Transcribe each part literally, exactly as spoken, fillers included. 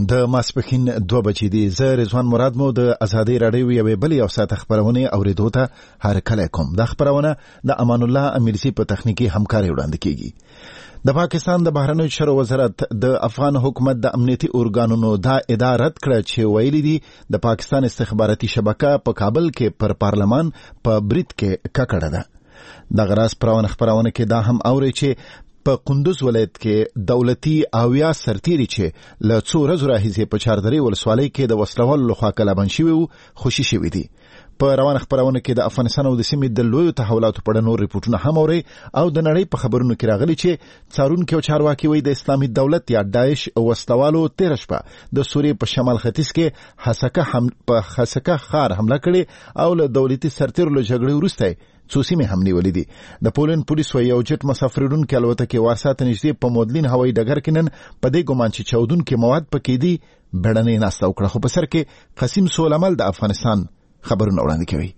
د ماسپښین دوه بجې دي. زه رضوان مراد مو د ازادۍ راډیو یوې بلې او ساته خپرونې اورېدو ته هرکلی کوم. دا خپرونه د امان الله امیرزي په تخنیکي همکارۍ وړاندې کیږي. د پاکستان د بهرنیو چارو وزارت د افغان حکومت د امنیتي ارګانونو دا ادعا رد کړه چې ویلي دي د پاکستان استخباراتي شبکه په کابل کې پر پارلمان په برید کې ککړه ده. دغه راز پرونه خپرونه کې دا هم اوري چې په قندوز ولایت کې دولتي اویا سرتیري چې له څو ورځو راهیسې په چاردرې ولسوالۍ کې د وسلوالو لخوا کلابند شوي وو خوشي شوي دي. په روانه خپرونه کې د افغانستان او د سیمې د لویو تحولاتو په اړه نور ریپورټونه هم اوري او د نړۍ په خبرونو کې راغلي چې څارونکي او چارواکي وایي د اسلامي دولت یا داعش وسلوالو تېره شپه د سوریې په شمال ختیځ کې حسکه هم په حسکه ښار حمله کړې او له دولتي سرتیرو له جګړې وروسته څو سیمې هم نیولې دي. د پولند پولیس وایي یو جټ مسافر وړونکي الوتکې وارسا ته نږدې په مودلین هوایي ډګر کې نن په دې ګمان چې چاودونکي مواد پکې دي بیړنۍ ناسته وکړه. خو په سر کې قسیم سولمل د افغانستان خبرونه وړاندې کوي.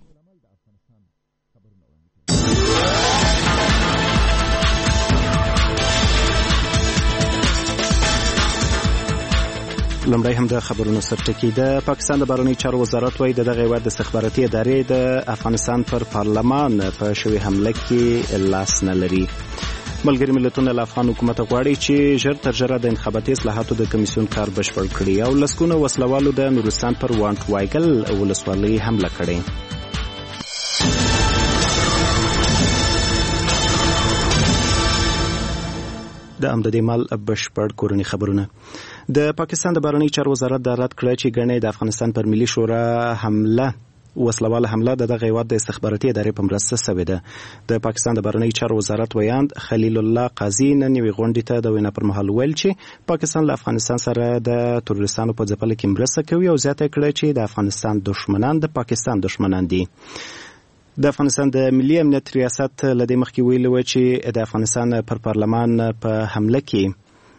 لمړی هم د خبرونو سرټکی. د پاکستان د بهرنیو چارو وزارت وایي د دغه هیواد د استخباراتي ادارې د افغانستان پر پارلمان په شوې حمله کې لاس نه لري. ملګري ملتونه له افغان حکومت غواړي چې ژر تر ژره د انتخاباتي اصلاحاتو د کمیسیون کار بشپړ کړي او لسګونه وسلوالو د نورستان پر وانټ وایګل ولسوالۍ حمله کړې. د امدادي مال بشپړ کورنی خبرونه. د پاکستان د بهرنیو چارو وزارت دا رد کړه چې ګڼې د افغانستان پر ملي شورا حمله وسلواله حمله د دغه هیواد د استخباراتي ادارې په مرسته شوې ده. د پاکستان د بهرنیو چارو وزارت ویاند خلیل الله قاضي نن یوې غونډې ته د وینا پر مهال ویل چې پاکستان له افغانستان سره د تروریستانو په ځپلو کې مرسته کوي او زیاته کړه چې د افغانستان دشمنان د پاکستان دشمنان دي. د افغانستان د ملي امنیت ریاست له دې مخکې ویلي و چې د افغانستان پر پارلمان په حمله کې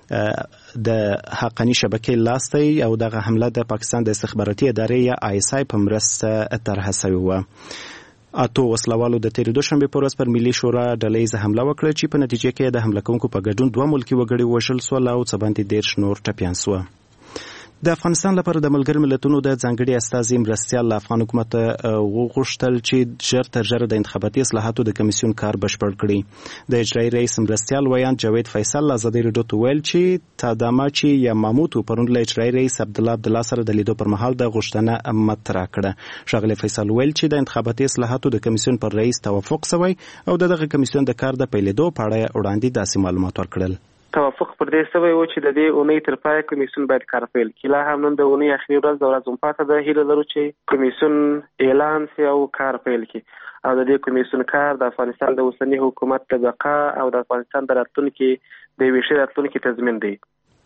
د حقانی شبکې لاستي او دغه حمله د پاکستان د استخباراتي ادارې یا آی اس آی په مرسته طرح شوې وه. اته وسلوالو د تېرې دوشنبې په ورځ پر ملي شورا ډله ییزه حمله وکړه چې په نتیجه کې د حمله کوونکو په ګډون دوه ملکي وګړي وژل سول او څه باندې دېرش نور ټپیان سوه. د افغانستان لپاره د ملګرو ملتونو د ځانګړي استازي مرستیال له افغان حکومت وغوښتل چې ژر تر ژره د انتخاباتي اصلاحاتو د کمیسیون کار بشپړ کړي. د اجرایي رئیس مرستیال ویاند جاوید فیصل له ازادۍ راډیو ته ویل چې تاداماچي یا ماموتو پرون له اجرایي رئیس عبدالله عبدالله سره د لیدو پر مهال د غوښتنه مطرح کړه. ښاغلی فیصل ویل چې د انتخاباتي اصلاحاتو د کمیسیون پر رئیس توافق شوی او د دغه کمیسیون د کار د پیلېدو په اړه وړاندې داسې معلومات ورکړل. توافق پر دې شوی و چې د دې اونۍ تر پای کمیسیون باید کار پیل کړي. لا هم نن د اونۍ اخري ورځ د ورځ پاته ده. هیله لرو چې کمیسیون اعلان شي او کار پیل کړي او د دې کمیسیون کار د افغانستان د اوسني حکومت د بقا او د افغانستان د راتلونکي د یوې ښې راتلونکي تضمین دی.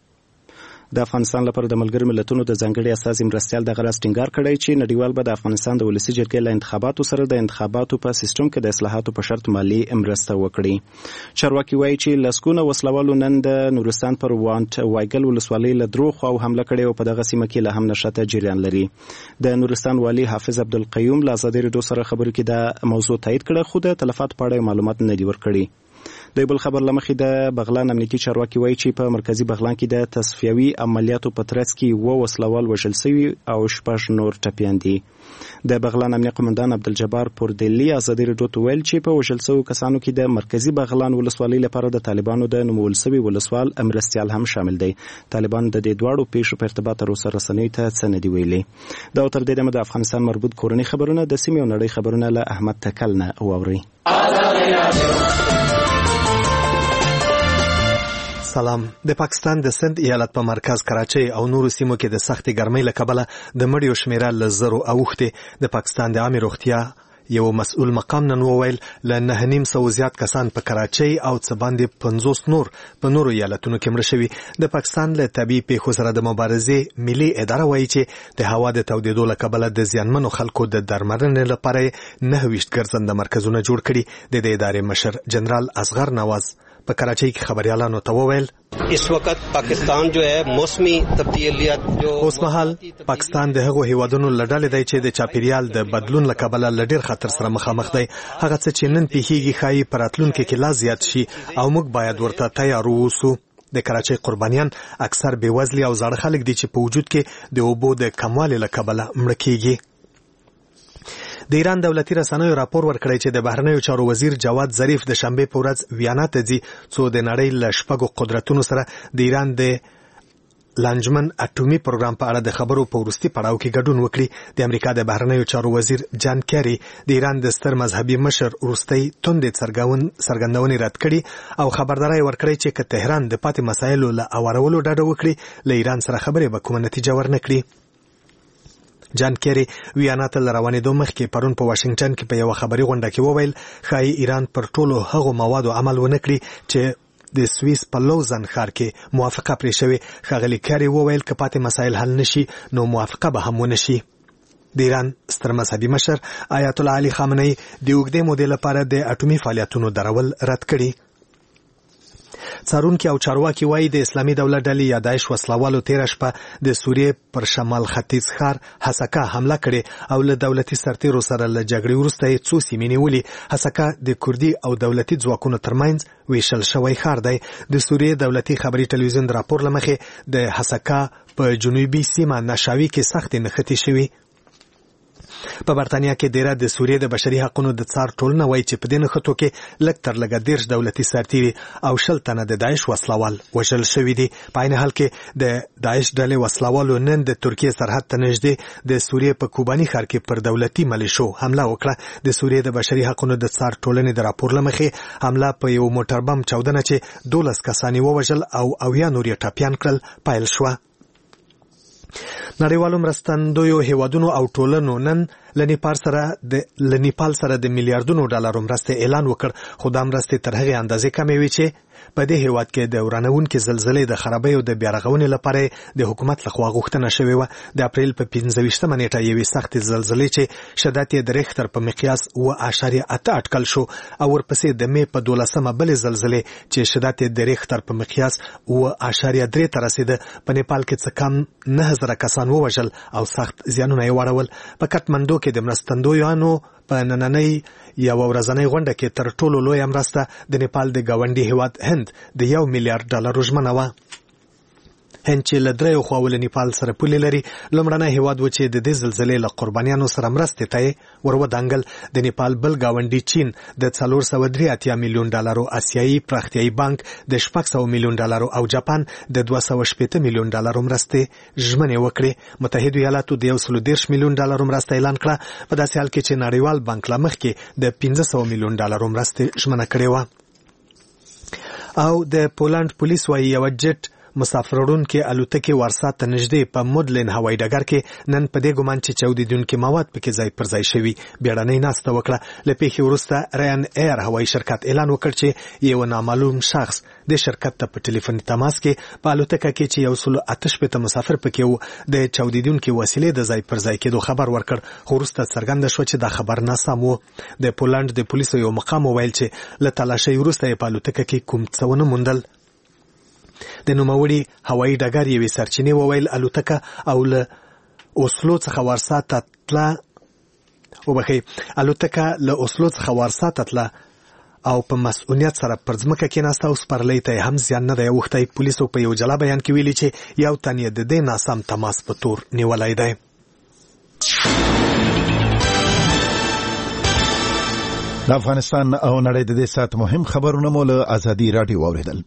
د افغانستان لپاره د ملګرو ملتونو د ځانګړي استازي مرستیال دغه راز ټینګار کړی چې نړیوال به د افغانستان د ولسي جرګې له انتخاباتو سره د انتخاباتو په سیستم کې د اصلاحاتو په شرط مالي مرسته وکړي. چارواکي وایي چې لسګونه وسلوالو نن د نورستان پر وانټ وایګل ولسوالۍ له درو خواو حمله کړې او په دغه سیمه کې له هم نشته جریان لري. د نورستان والي حافظ عبدالقیوم له ازادۍ راډیو سره خبرو کې دا موضوع تایید کړه خو د تلفاتو په اړه معلومات نه دي ورکړي. د بل خبر لمخې د بغلان امنیتي چارواکي وایي چې په مرکزی بغلان کې د تصفیوي عملیاتو په ترڅ کې و وسلوال وژل شوي او شپږ نور ټپیان دي. د بغلان امنیه قومندان عبدالجبار پوردلی ازادۍ راډیو ته ویل چې په وژل شویو کسانو کې د مرکزی بغلان ولسوالۍ لپاره د طالبانو د نومول شوي ولسوال مرستیال هم شامل دی. طالبان د دې دواړو پیښو په ارتباط تر اوسه رسنیو ته څه نه دي ویلي. دا تر دې دمه د افغانستان مربوط کورني خبرونه د سیمې او نړۍ خبرونه له احمد تکل نه واورئ. سلام. د پاکستان د سند ایالت په مرکز کراچۍ او نورو سیمو کې د سختې ګرمۍ له کبله د مړیو شمیره له زرو اوښتې. د پاکستان د عامې روغتیا یو مسؤل مقام نن وویل له نهه نیم سوه زیات کسان په کراچۍ او څه باندې پنځوس نور په نورو ایالتونو کې مړه شوي. د پاکستان له طبیعي پیښو سره د مبارزې ملي اداره وایي چې د هوا د تودېدو له کبله د زیانمنو خلکو د درملنې لپاره نهه ویشت ګرځنده مرکزونه جوړ کړي. د دې ادارې مشر جنرال اصغر نواز په کراچۍ کې خبريالانو ته وویل اس وخت پاکستان جو ہے موسمی تبدیلیات جو اوس مهال پاکستان د هغو هیوادونو لړل دی چې د چاپیریال د بدلون لکبله لډیر خطر سره مخامخ دی. هغه څه چې نن پیښیږي ښایي په راتلونکي کې لا زیات شي او موږ باید ورته تیار اوسو. د کراچۍ قربانیان اکثر بېوزلي او زاړه خلک دي چې په وجود کې د اوبو د کموالي له کبله مړه کیږي. د ایران دولتي رسنیو راپور ورکړی چې د بهرنیو چارو وزیر جواد ظریف د شنبې په ورځ ویانا ته ځي څو د نړۍ له شپږو قدرتونو سره د ایران د لانجمن اټومي پروګرام په اړه د خبرو په وروستي پړاو کې ګډون وکړي. د امریکا د بهرنیو چارو وزیر جان کیری د ایران د ستر مذهبي مشر وروستي توندې څرګندونې رد کړي او خبرداری ورکړی چې که تهران د پاتې مسایلو له اورولو ډډه وکړي له ایران سره خبرې به کومه نتیجه ورنه کړي. جان کیری ویانا ته روانېدو مخکې پرون په واشنگټن کې په یوه خبري غونډه کې وویل ښایي ایران پر ټولو هغو موادو عمل ونه کړي چې د سویس په لوزن ښار کې موافقه پرې شوې. ښاغلي کیری وویل که پاتې مسایل حل نشي نو موافقه به هم ونه شي. د ایران ستر مذهبي مشر آیت الله علي خامنه‌ای د اوږدې مودې لپاره د اټومي فعالیتونو درول رد کړي. څارونکي او چارواکي وایي د اسلامي دولت ډلې یا داعش وسلوالو تېره شپه د سوریې پر شمال ختیځ ښار حسکه حمله کړې او له دولتي سرتیرو سره له جګړې وروسته یې څو سیمې نیولې. حسکه د کوردي او دولتي ځواکونو ترمنځ ویشل شوی ښار دی. د سوریې دولتي خبري ټلویزیون د راپور له مخې د حسکه په جنوبي سیمه نشاوي کې سختې نښتې شوي. په برتانیا کې ډیره د سوریې د بشري حقوقو د څار ټولنه وایي چې په دې نښتو کې لږ تر لږه دېرش دولتي سرتیري او شل تنه د داعش وسلوال وژل شوي دي. په عین حال کې د داعش ډلې وسلوالو نن د ترکیې سرحد ته نږدې د سوریې په کوباني ښار کې پر دولتي ملیشو حمله وکړه. د سوریې د بشري حقوقو د څار ټولنې د راپور له مخې حمله په یو موټر بم چاودنه چې دولس کسان یې ووژل او اویا نور یې ټپیان کړل پیل شوه. نړیوالو مرستندویو هیوادونو او ټولنو نن له نیپال سره د له نیپال سره د میلیارډونو ډالرو مرستې اعلان وکړ. خو دا مرستې تر هغې اندازې کمې وې چې په دې هیواد کې د ورانوونکې زلزلې د خرابۍ او د بیارغونې لپاره د حکومت لخوا غوښتنه شوې وه. د اپریل په پنځه ویشتمه نیټه یوې سختې زلزلې چې شدت یې د ریختر په مقیاس اوه اعشاریه اته اټکل شو او ورپسې د مې په دولسمه بلې زلزلې چې شدت یې د ریختر په مقیاس اوه اعشاریه درې ته رسېده په نیپال کې څه کم نه زره کسان ووژل او سخت زیانونه یې واړول. په کټمنډو کې د مرستندویانو په نننۍ یوه ورځنۍ غونډه کې تر ټولو لویه مرسته د نیپال د ګاونډي هیواد هند د یو میلیارډ ډالرو ژمنه وه. هند چې له دریو خواو له نیپال سره پولې لري لومړنی هیواد و چې د دې زلزلې له قربانیانو سره مرستې ته یې ور ودانګل. د نیپال بل ګاونډي چین د څلور سوه درې اتیا میلیون ډالرو آسیایي پراختیایي بانک د شپږ سوه میلیون ډالرو او جاپان د دوه سوه شپېته میلیون ډالرو مرستې ژمنې وکړې. متحدو ایالاتو د یو سلو دېرش میلیون ډالرو مرسته اعلان کړه په داسې حال کې چې نړیوال بانک لا مخکې د پنځه سوه میلیون ډالرو مرستې ژمنه کړې وه. او د پولنډ پولیس وایي یوه جټ مسافر وړونکې الوتکې وارسا ته نږدې په مودلین هوایي ډګر کې نن په دې ګمان چې چاودېدونکي مواد پکې ځای پر ځای شوي بیړنۍ ناسته وکړه. له پیښې وروسته ریان ایر هوایي شرکت اعلان وکړ چې یو نامعلوم شخص د شرکت ته په ټلیفوني تماس کې په الوتکه کې چې یو سلو اته شپېته مسافر پکې وو د چاودېدونکي وسیلې د ځای پر ځای کېدو خبر ورکړ. خو وروسته څرګنده شوه چې دا خبر ناسم و. د پولنډ د پولیسو یو مقام وویل چې له تلاشۍ وروسته یې په الوتکه کې کوم څه ونه موندل. د نوموړي هوایي ډګر یوې سرچینې وویل الوتکه او له اوسلو څخه وارسا ته تله وبخئ الوتکه له اوسلو څخه وارسا ته تله او په مسؤلیت سره پر ځمکه کېناسته او سپرلۍ ته یې هم زیان نه دی اوښتی. پولیسو په یو جلا بیان کې ویلي چې یو تن یې د دې ناسم تماس په تور نیولی دی. د افغانستان او نړۍ د دې ساعت مهم خبرونه مو له ازادي راډیو واورېدل.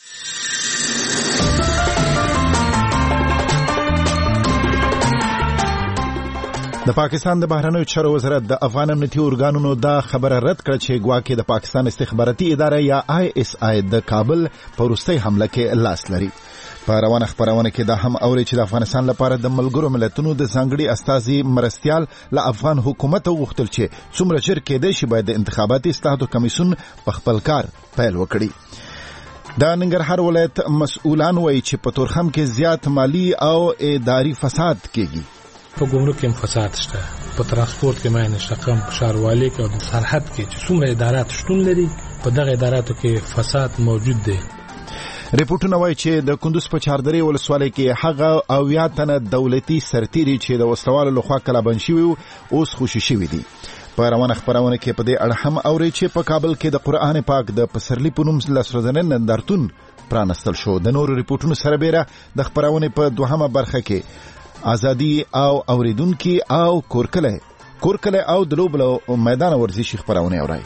د پاکستان د بهرنیو چارو وزارت د افغان امنیتي ارګانونو دا خبره رد کړه چې ګواکې د پاکستان استخباراتي اداره یا آی اس آی د کابل په وروستۍ حمله کې لاس لري. په روانه خبرونه کې دا هم اوري چې د افغانستان لپاره د ملګرو ملتونو د ځانګړي استازي مرستیال له افغان حکومت غوښتل چې څومره ژر کېدای شي باید د انتخاباتي اصلاحاتو کمیسیون په خپل کار پیل وکړي. د ننګرهار ولایت مسؤلان وایي چې په تورخم کې زیات مالی او اداري فساد کېږي. په ګمرک کې فساد شته، په ترانسپورت کې ماینه شقم، په ښاروالۍ کې او د سرحد کې چې څومره ادارات شتون لري په دغه اداراتو کې فساد موجود دی. ریپورتونه وایي چې د کندوز په چاردرې ولسوالۍ کې هغه اویا تنه دولتي سرتیري چې د وسلوالو لخوا کلابند شوي اوس خوشي شوي دي. په روانه خبرونه کې په دې اړه هم اوري چې په کابل کې د قرآن پاک د پسرلي په نوم لسرځنې نندارتون پرانستل شو. د نورو ریپورتونو سره بیره د خبرونه په دوهمه برخه کې ازادي او اوریدونکو او کورکله کورکله او د لوبلو میدان ورزشي خبرونه اوري.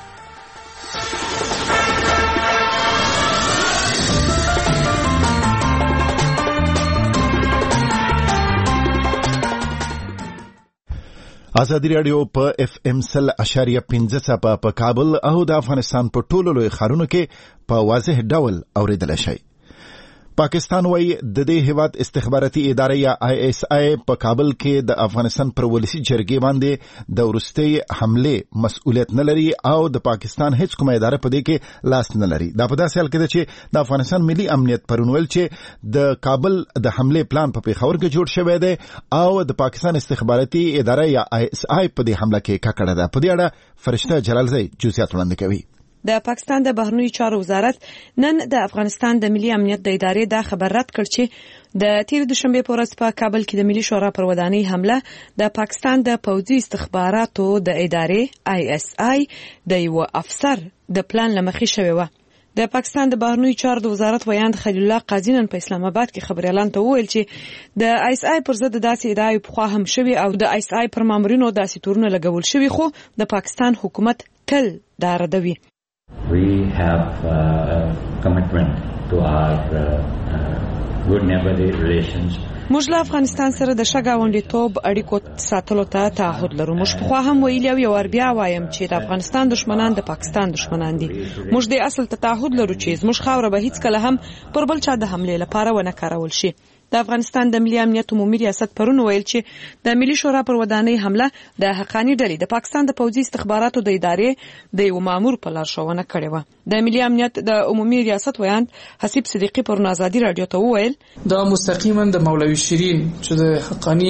ازادي رادیو په اف ام سل اشاریه پنځه څپه په کابل او د افغانستان په ټولو لوی ښارونو کې په واضح ډول اوریدل شي. پاکستان وایي د دې هیواد استخباراتي ادارې یا آی اس آی په کابل کې د افغانستان پر ولسی جرګې باندې د ورستي حمله مسؤلیت نه لري او د پاکستان هیڅ کومه اداره په دې کې لاس نه لري. دا په داسې حال کې ده چې د افغانستان ملي امنیت پرونول چې د کابل د حمله پلان په پیښور کې جوړ شوی دی او د پاکستان استخباراتي اداره یا آی اس آی په دې حمله کې ککړه ده. په دې اړه فرشته جلالزی جزئیات وړاندې کوي. د پاکستان د بهرنیو چارو وزارت نن د افغانستان د ملي امنیت د ادارې دا خبر رد کړ چې د تیر دوشنبه په ورځ په کابل کې د ملي شورا پر ودانۍ حمله د پاکستان د پوځي استخباراتو د ادارې آی اس آی د یو افسر د پلان لمخې شوی و. د پاکستان د بهرنیو چارو د وزارت ویاند خلیل الله قاضی نن په اسلام آباد کې خبريالان ته وویل چې د آی اس آی پر ضد داسې ادعای په خوا هم شوی او د آی اس آی پر مامورینو داسې تورونه لګول شوی خو د پاکستان حکومت تل دا ردوي. We have uh, a commitment to our uh, uh, good neighborly relations. موږ له افغانستان سره د شګاونډیتوب اړیکو ساتلو ته تعهد لرو. موږ په خوا هم ویلي او یو بیا وایم چې د افغانستان دشمنان د پاکستان دشمنان دي. موږ د اصل ته تعهد لرو چې زموږ خاوره به هیڅ کله هم پر بل چا د حمله لپاره ونه کارول شي. د افغانستان د ملي امنیت عمومي ریاست پرون ویل چې د ملي شورا پر ودانۍ حمله د حقانی ډلې د پاکستان د پوځي استخباراتو د ادارې د یو مامور په لارښوونه کړې و. د ملي امنیت د عمومي ریاست ویاند حسیب صدیقی پر آزادي رادیو ته وویل دا مستقیما د مولوی شیرین چې د حقانی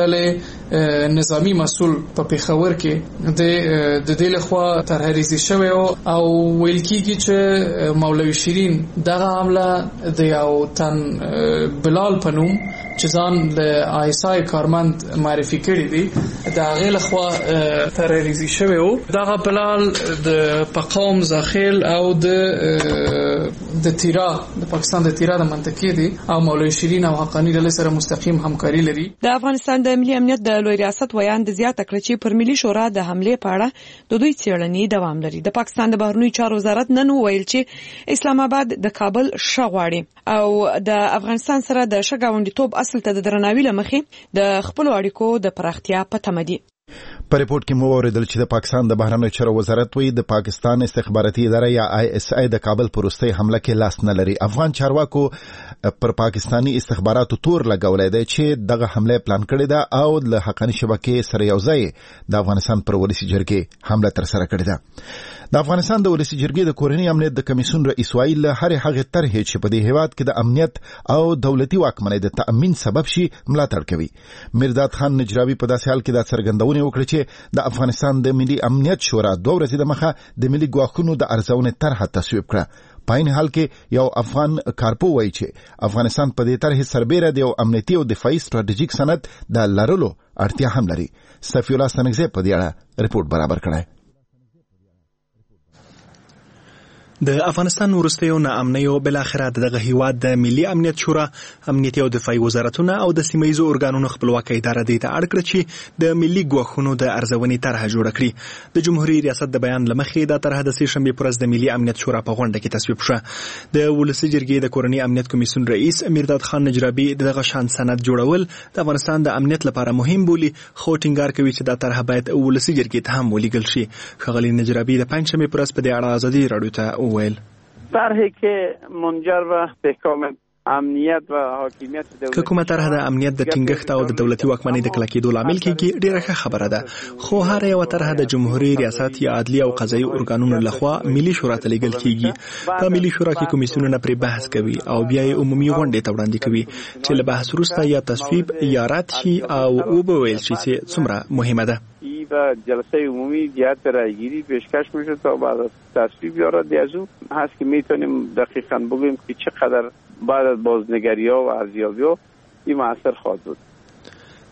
ډلې نظامی مسؤل په پیښور کې د د دې لخوا ترهریزي شوی او ویل کیږي چې مولوی شیرین دغه حمله د یو تن بلال پنوم چې ځان له آی اس آی کارمند معرفي کړی دی د هغه لخوا ترهریزي شوی او دغه بلال د پقوم زاخیل او د د تیرا د پاکستان د تیرا د منطقې دی او مولوی شیرین او حقانی ډلې سره مستقیم همکاري لري. د افغانستان د ملي امنیت د لوی ریاست ویاند زیاته کړ چې پر ملي شورا د حمله په اړه د دوی څېړنې دوام لري. د پاکستان د بهرنیو چارو وزارت نن ویل چې اسلام آباد د کابل شغواړي او د افغانستان سره د شګاونډیتوب اصل ته د درناوي لمخې د خپل اړیکو د پراختیا په تمه دي. په ریپورت کې مو اوریدل چې د پاکستان د بهرنیو چارو وزارت وایي د پاکستان استخباراتي اداره یا آی اس آی د کابل پر وروستۍ حمله کې لاس نه لري. افغان چارواکو پر پاکستانی استخباراتو تور لګولای دی چې دغه حمله پلان کړې ده او له حقانی شبکې سره یوځای د افغانستان پر ولسی جرګې حمله تر سره کړې ده. د افغانستان د ولسی جرګې د کورنۍ امنیت د کمیسیون رئیس وایي له هر هغه طرحې چې په دې هیواد کې د امنیت او دولتي واکمنۍ د تأمین سبب شي ملاتړ کوي. میرداد خان نجراوی په داسې حال کې د څرګندونې وکړه چې د افغانستان د ملي امنیت شورا دوه ورځې د مخه د ملي ګواښونو د ارزونې طرحه تصویب کړه. په این حال کې یو افغان کارپو وایي چې افغانستان په دې طرحې سربېره د یو امنیتي او دفاعي ستراتیژیک سند د لرلو اړتیا هم لري. صفی الله ستنګزی په دې اړه ریپورت برابر کړی. د افغانستان وروستیو ناامنیو بل اخره دغه هیواد د ملي امنیت شورا امنیتي او دفاعي وزارتونه او د سیمایي ارګانونو خپلواکي اداره د اړ کړ چې د ملي ګواښونو د ارزونې طرحه جوړه کړي. د جمهوریت ریاست د بیان لمخې دا طرحه د سې شنبې پر ورځ د ملي امنیت شورا په غونډه کې تصویب شوه. د ولسی جرګې د کورنۍ امنیت کمیسیون رئیس میرداد خان نجرابي دغه شان سند جوړول د افغانستان د امنیت لپاره مهم بولي خو ټینګار کوي چې دا طرحه باید ولسی جرګې ته هم ولیږل شي. ښاغلي نجرابي د پنځمې پر ورځ په دې اړه ازادي رادیو ته وویل طرحی که منجر به استحکام امنیت و حاکمیت دولت که کومه طرح د امنیت د ټینګښت او د دولتي واکمنۍ د کلکېدو لامل کیږي ډیره ښه خبره ده خو هر یو طرح د جمهوریت ریاست یا عدلی او قضایي ارګانونو لخوا ملي شورا ته لیږل کیږي. په ملي شورا کې کمیسیونونه پرې بحث کوي او بیا یې عمومي غونډې ته وړاندې کوي چې له بحث وروسته یا تصویب یا رد شي او وبویل شي چې څومره مهمه ده. و جلسه عمومی جهت رایگیری پیشکش میشه تا بعد از تصویب یا رد از اون هست که میتونیم دقیقاً بگوییم که چقدر بعد از بازنگری ها و ارزیابی ها این مؤثر خواهد بود.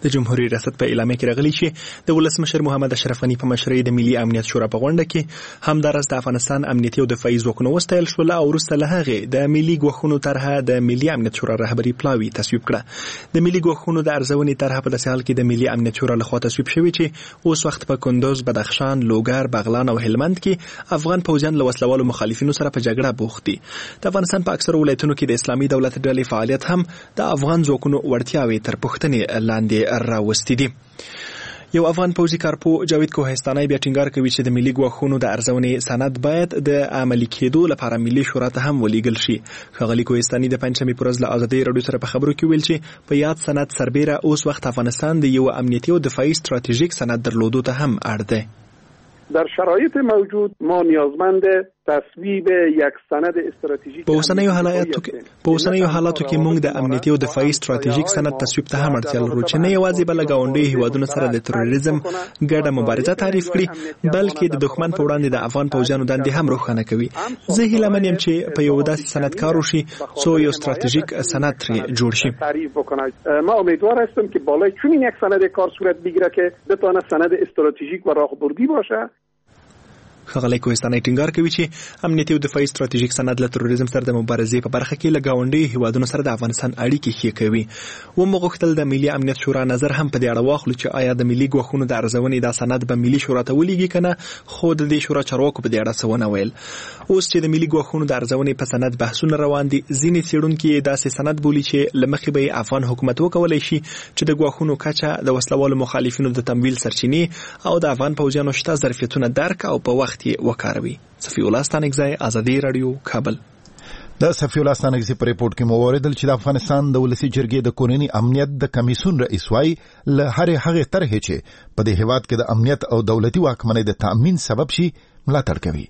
د جمهوریت ریاست په اعلامیه کې راغلي چې د ولسمشر محمد اشرف غني په مشرۍ د ملي امنیت شورا په غونډه کې همدارس د افغانستان امنیتي او دفاعي ځواکونه وستایل شول او وروسته له هغې د ملي ګواښونو طرحه د ملي امنیت شورا رهبري پلاوي تصویب کړه. د ملي ګواښونو د ارزونې طرحه په داسې حال کې د ملي امنیت شورا لخوا تصویب شوې چې اوس وخت په کندوز، بدخشان، لوګر، بغلان او هلمند کې افغان پوځیان له وسلوالو مخالفینو سره په جګړه بوخت دي. د افغانستان په اکثرو ولایتونو کې د اسلامي دولت ډلې فعالیت هم د افغان ځواکونو وړتیاوې تر پوښتنې لاندې راوستې دي. یو افغان پوځي کارپو جاوید کوهستاني بیا ټینګار کوي چې د ملي ګواښونو د ارزونې سند باید د عملي کېدو لپاره ملي شورا ته هم ولیږل شي. ښاغلي کوهستاني د پنجشنبې په ورځ له ازادۍ راډیو سره په خبرو کې ویل چې په یاد سند سربیره اوس وخت افغانستان د یو امنیتي او دفاعي ستراتیژیک سند درلودو ته هم اړ دی. در شرایط موجود ما نیازمند تصویب یک سند استراتیژیک په اوسنیو حالاتو کې په اوسنیو حالاتو کې موږ د امنیتي او دفاعي ستراتیژیک سند تصویب ته هم اړتیا لرو چې نه یوازې بل ګاونډي هیوادونو سره د تروریزم ګډه مبارزه تعریف کړي بلکې د دښمن په وړاندې د افغان پوځیانو دندې هم روښانه کوي. زه هیله من یم چې په یو داسې سند کار وشي څو یو ستراتیژیک سند ترې جوړ شي. تعریف بکنید. ما امیدوار هستم که بالای چنین یک سند کار صورت بگیره که بتونه سند استراتیژیک و راهبردی باشه. ښاغلی کوهستاني ټینګار کوي چې امنیتي او دفاعي ستراتیژیک سند له تروریزم سره د مبارزې په برخه کې له ګاونډیو هیوادونو سره د افغانستان اړیکې ښې کوي. ومو غوښتل د ملي امنیت شورا نظر هم په دې اړه واخلو چې آیا د ملي ګواښونو د ارزونې دا سند به ملي شورا ته ولیږي که نه، خو د دې شورا چارواکو په دې اړه څه ونه ویل. اوس چې د ملي ګواښونو د ارزونې په سند بحثونه روان دي، ځینې څېړونکي یې داسې سند بولي چې له مخې به یې افغان حکومت وکولی شي چې د ګواښونو کچه، د وسلوالو مخالفینو د تمویل سرچینې او د افغان پوځیانو شته ظرفیتونه درک او په وخت یې وکاروي. صفی الله ستانکزی، ازادي رادیو، کابل. د صفی الله ستانکزی په ریپورت کې مو اوریدل چې د افغانستان د ولسی جرګې د کورنی امنیت د کمیسون رئیس وايي له هرې هغې طرحې چې په دې هیواد کې د امنیت او دولتي واکمنۍ د تأمین سبب شي ملاتړ کوي.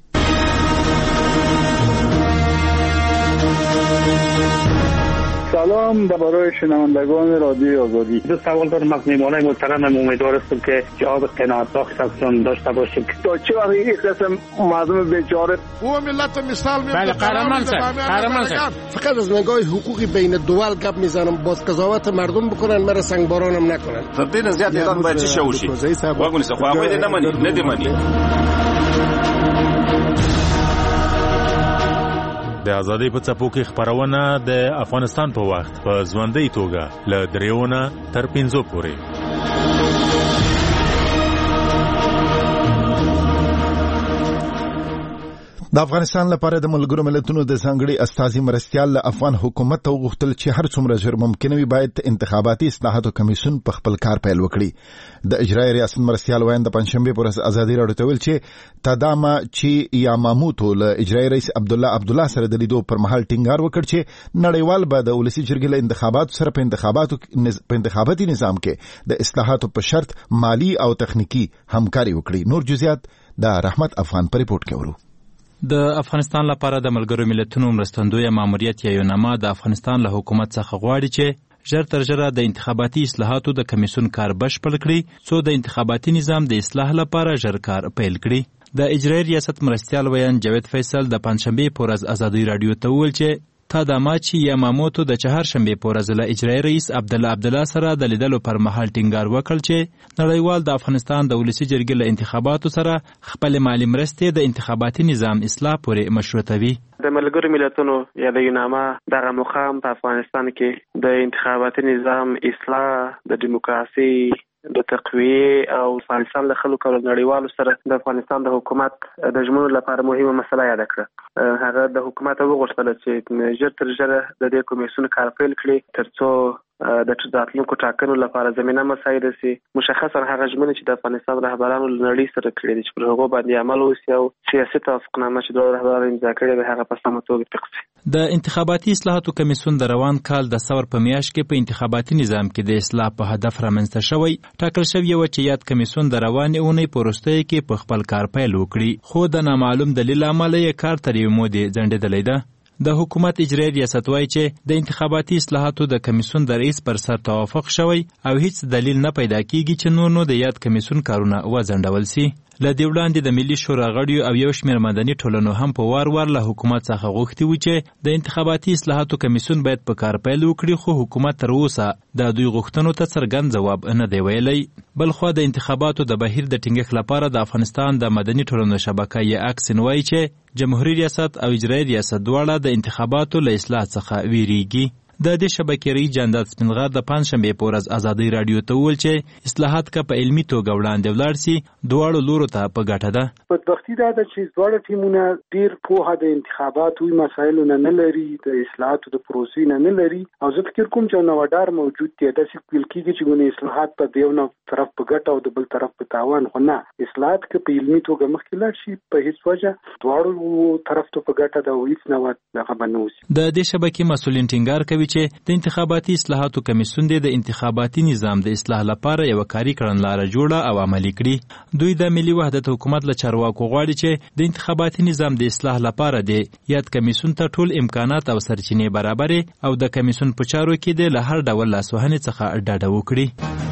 سلام برای شنوندگان رادیو آزادی. دو سوال دارم از میهمانان محترم. امیدوار هستم که جواب قناعت بخشتون داشته باشید. تا چه وقت این قسم مردم بیچاره او ملت مثال میاد. بله قهرمان شد. قهرمان شد. فقط از نگاه حقوقی بین دول گپ میزنم، باز قضاوت مردم بکنن، مرا سنگبارانم نکنن. فبین زیاد اعلان باید چه شوشی. واگونی سه خو هغه نه مني نه دی مني. د ازادۍ په څپو کې خبرونه د افغانستان په وخت په ژوندۍ توګه له دریونه تر پنځو پورې. د افغانستان لپاره د ملګرو ملتونو د ځانګړي استازي مرستیال له افغان حکومت ته وغوښتل چې هر څومره ژر ممکن وي باید انتخاباتي اصلاحاتو کمیسون په خپل کار پیل وکړي. د اجرایي ریاست مرستیال وایي د پنځشنبې پر ورځ ازادي راډیو ته ویل چې تداما چې یا ماموتو له اجرایي رئیس عبدالله عبدالله سره د لیدو پر مهال ټینګار وکړ چې نړیوال به د ولسی جرګې له انتخاباتو سره په انتخاباتو په انتخاباتي نظام کې د اصلاحاتو په شرط مالی او تخنیکی همکاري وکړي. نور جزئیات د رحمت افغان په ریپورت کې ورو. د افغانستان لپاره د ملګرو ملتونو مرستندوی ماموریت یا یونما د افغانستان له حکومت څخه غواړي چې ژر تر ژره د انتخاباتي اصلاحاتو د کمیسون کار بشپړ کړي څو د انتخاباتي نظام د اصلاح لپاره ژر کار پیل کړي. د اجرایي ریاست مرستیال ویان جاوید فیصل د پنځشنبې په ورځ ازادي راډیو ته وویل چې تاداماچی یا ماموتو د چهارشنبې په ورځ له اجرایي رئیس عبدالله عبدالله سره د لیدلو پر مهال ټینګار وکړ چې نړیوال د افغانستان د ولسی جرګې له انتخاباتو سره خپل مالی مرستې د انتخاباتي نظام اصلاح پورې مشروطوي. د ملګرو ملتونو یا د یوناما دغه مقام په افغانستان کې د انتخاباتي نظام اصلاح، د دیموکراسي، د تقویه او افغانستان له خلکو او نړیوالو سره د افغانستان د حکومت د ژمنو لپاره مهمه مسله یاد کړه. هغه د حکومت وغوښتل چې ژر تر ژره د دې کمیسون کار پیل کړي ترڅو د راتلونکو ټاکنو لپاره زمینه مساعد شي. مشخصا هغه ژمنې چې د افغانستان رهبرانو له نړۍ سره کړې دي چې پر هغو باندې عمل وشي او سیاسي توافقنامه چې دوه رهبرانو امضا کړې ده هغه په سمه توګه تطبیق شي. د انتخاباتي اصلاحاتو کمیسون د روان کال د ثور په میاشت کې په انتخاباتي نظام کې د اصلاح په هدف رامنځته شوی ټاکل شوی و چې یاد کمیسون د روانې اونۍ په وروستیو کې په خپل کار پیل وکړي، خو د نامعلوم دلیل له امله یې کار تر یوې مودې ځنډېدلی ده. د حکومت اجرایي ریاست وایي چې د انتخاباتي اصلاحاتو د کمیسون د رئیس پر سر توافق شوی او هیڅ دلیل نه پیدا کیږي چې نور نو د یاد کمیسون کارونه وځنډول سي. له دې وړاندې د ملي شورا غړیو او یو شمېر مدني ټولنو هم په وار وار له حکومت څخه غوښتي وو چې د انتخاباتي اصلاحاتو کمیسیون باید په کار پیل وکړي، خو حکومت تر اوسه د دوی غوښتنو ته څرګند ځواب نه دی ویلی. بلخوا د انتخاباتو د بهیر د ټینګښت لپاره د افغانستان د مدني ټولنو شبکه یې اکسین وایي چې جمهوریت ریاست او اجرایي ریاست دواړه د انتخاباتو له اصلاح څخه ویریږي. د دې شبکې رئیس جانداد سپینغر د پنځشنبې په ورځ ازادۍ راډیو ته وویل چې اصلاحات که په علمي توګه وړاندې ولاړ سي دواړو لورو ته په ګټه ده. بدبختي دا ده چې دواړه ټیمونه ډېر پوهه د انتخاباتو مسایلو نه نه لري، د اصلاحاتو د پروسې نه نه لري، او زه فکر کوم چې نوښتګر موجود دی. داسې ویل کېږي چې ګونې اصلاحات په د یو طرف په ګټه او د بل طرف په تاوان، خو نه، اصلاحات که په علمي توګه مخکې لاړ شي په هیڅ وجه دواړو طرف ته په ګټه ده او هیڅ نه دغه به نه وسي. د دې شبکې مسؤلین ټینګار کوي چې د انتخاباتي اصلاحاتو کمیسیون د انتخاباتي نظام د اصلاح لپاره یو کاري کړنلاره جوړه او عملي کړي. دوی د ملي وحدت حکومت له چارواکو غواړي چې د انتخاباتي نظام د اصلاح لپاره د یاد کمیسیون ته ټول امکانات او سرچینې برابرې او د کمیسیون په چارو کې د له هر ډول لاسوهنې څخه ډډه وکړي.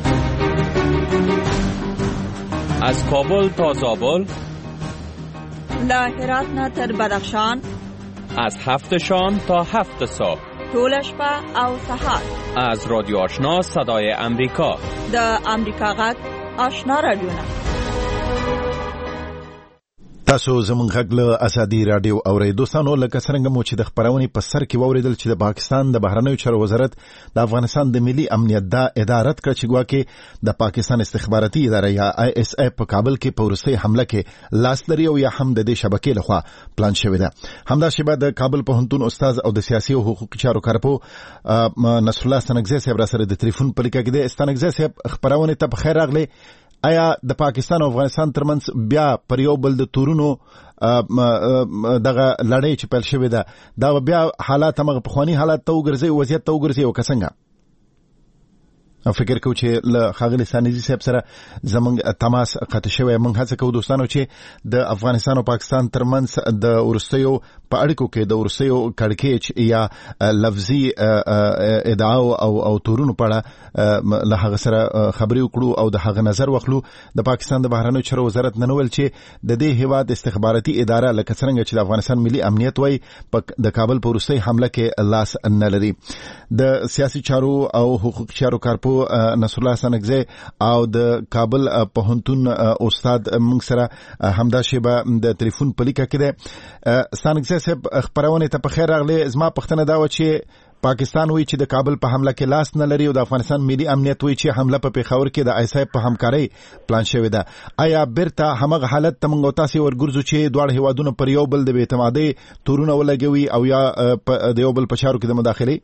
از کابل تا زابل، له هرات نه تر بدخشان، از هفت شام تا هفت صبح، طول شپه او سحر، از رادیو آشنا صدای امریکا، د امریکا غږ آشنا رادیو. تاسو زمونږ غږ له ازادي راډیو اورئ. دوستانو، لکه څرنګه مو چې د خپرونې په سر کې واورېدل چې د پاکستان د بهرنیو چارو وزارت د افغانستان د ملي امنیت دا اداره کړه چې ګواکې د پاکستان استخباراتي اداره یا آی اس آی په کابل کې په وروستۍ حمله کې لاس لري او یا هم د دې شبکې لخوا پلان شوې ده. همداشبه د کابل پوهنتون استاد او د سیاسي او حقوقي چارو کارپو نصر الله ستانکزی صاحب را سره د ټلیفون په لیکه کې دی. ستانکزی صاحب، خپرونې ته په خیر راغلی. آیا د پاکستان او افغانستان ترمنځ بیا پر یو بل د تورونو دغه لړۍ چې پیل شوې ده دا بیا حالات همغه پخواني حالات ته وګرځي، وضعیت ته وګرځي او که څنګه؟ فکر کوم چې له ښاغلي ثانیزي صاحب سره زمونږ تماس قطع شوی. موږ هڅه کوو دوستانو چې د افغانستان او پاکستان ترمنځ د وروستیو په اړیکو کې د وروستیو کړکېچ یا لفظي ادعاو او او تورونو په اړه له هغه سره خبرې وکړو او د هغه نظر واخلو. د پاکستان د بهرنیو چارو وزارت نن ویل چې د دې هیواد استخباراتي اداره لکه څرنګه چې د افغانستان ملي امنیت وایي د کابل په وروستۍ حمله کې لاس نه لري. د سیاسي چارو او حقوقي چارو کارپو نصر الله ستانکزی او د کابل پوهنتون استاد موږ سره همدا شیبه د ټلیفون په لیکه کې ده. ستانکزی صاحب، خپرونې ته په خیر راغلی. زما پوښتنه دا وه چې پاکستان وایي چې د کابل په حمله کې لاس نه لري او د افغانستان ملي امنیت وایي چې حمله په پیښور کې د آی اس آی په همکارۍ پلان شوې ده. آیا بیرته همغه حالت ته موږ تاسې ورګرځو چې دواړه هیوادونه پر یو بل د بې اعتمادۍ تورونه ولګوي او یا د یو بل په چارو کې د مداخلې؟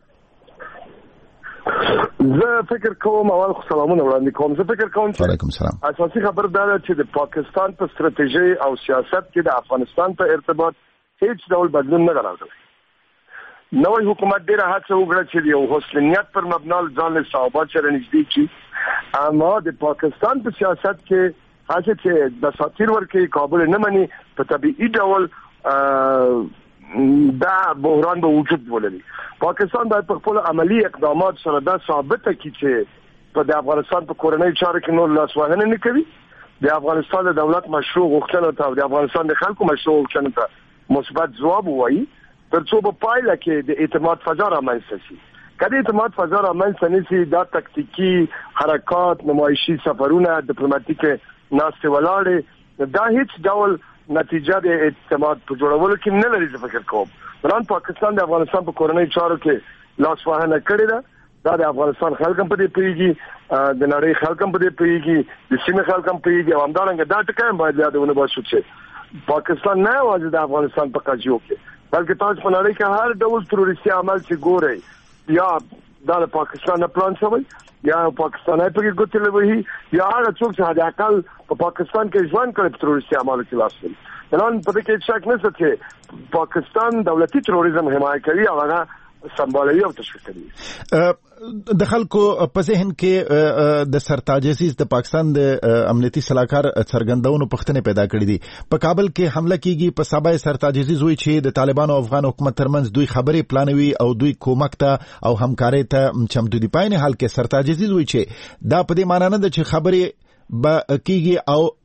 زه فکر کوم اول خو سلامونه وړاندې کوم. زه فکر کوم چې وعلیکم السلام. اساسي خبر دا ده چې د پاکستان په ستراتیژي او سیاست کې د افغانستان په ارتباط هیڅ ډول بدلون نه راغلی. نوې حکومت ډېره هڅه وکړه چې یو حسنیت پر مبنا ځان له صحابات سره نږدې کړي، اما د پاکستان په سیاست کې هڅه چې د ساتیر ورکې کابل نه مني په طبيعي ډول دا بحران به وجود ولري. پاکستان باید په خپل عملی اقدامات سره دا ثابته کړي چې په د افغانستان په کورنۍ چارو کې نور لاسوهنه نه کوي. د افغانستان د دولت مشروع غوښتنو ته او د افغانستان د خلکو مشروع غوښتنو ته مثبت ځواب ووایي ترڅو په پایله کې د اعتماد فضا رامنځته شي. کله اعتماد فضا رامنځته نشي، دا تکتیکی حرکات، نمایشي سفرونه، ډیپلوماټیک ناستې ولاړې، دا هیڅ ډول نتیجه د اعتماد په جوړولو کې نه لري. زه فکر کوم بلان پاکستان د افغانستان په کورنۍ چارو کې لاسوهنه کړې ده. دا د افغانستان خلک هم په دې پوهېږي، د نړۍ خلک هم په دې پوهېږي، د سیمې خلک هم پوهېږي او همدارنګه دا ټکی هم باید یادونه باسو چې پاکستان نه یوازې د افغانستان په قضیو کې بلکې تاسو په نړۍ کې هر ډول تروریستي عمل چې ګورئ یا دا د پاکستان نه پلان شوی یا پاکستاني په ګوتې لوي یا هغه څوک چې حد اقل په پاکستان کې ژوند کوي په تروریستي عملو کې لاس لري. نن په دې کې شک نشته چې پاکستان دولتي تروریزم حمایت کوي او هغه سمبالوي او تشویق کوي. د خلکو په ذهن کې د سرتاج عزیز د پاکستان د امنیتي صلاحکار څرګندونو پوښتنې پیدا کړې دي. په کابل کې حمله کیږي، په سبا سرتاج عزیز وایي چې د طالبانو او افغان حکومت ترمنځ دوی خبرې پلانوي او دوی کومک ته او همکارۍ ته چمتو دي. په عین حال کې سرتاج عزیز وایي چې دا په دې معنی نه ده چې خبرې به کیږي او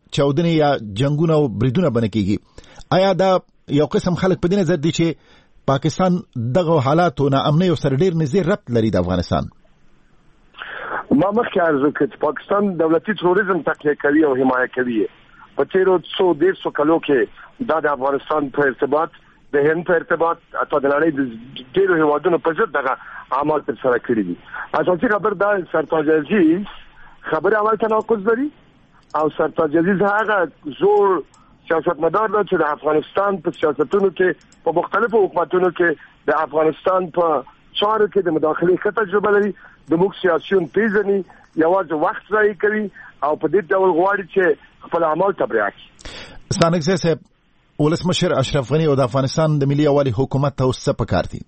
چاودنې یا جنگونه او بریدونه بنه کیږي. آیا دا یو قسم خلک په دې نظر دي چې پاکستان دغه حالاتو نه امنیت سره ډیر نږدې ربط لري د افغانستان؟ ما مخکې عرض وکړ چې پاکستان دولتي تروریزم تقویه کوي او حمایت کوي. په تیرو څو دیرشو کلو کې دا د افغانستان په ارتباط د هند په ارتباط اته د نړۍ د ډیرو هیوادونو په ضد دغه اعمال تر سره کړي دي. اساسي خبر دا سرتاج عزیز خبر اول تناقض لري او سرتاج عزیز هغه زور سیاستمدار دی چې د افغانستان په سیاستونو کې په مختلفو حکومتونو کې د افغانستان په چارو کې د مداخلې ښه تجربه لري. د موږ سیاسيون پیژني یوازې وخت ضایع کوي او په دې ډول غواړي چې خپل اعمال تبرئه کړي. ستانکزی صاحب، ولسمشر اشرف غنی او د افغانستان د ملي یووالي حکومت ته اوس څه پکار دي؟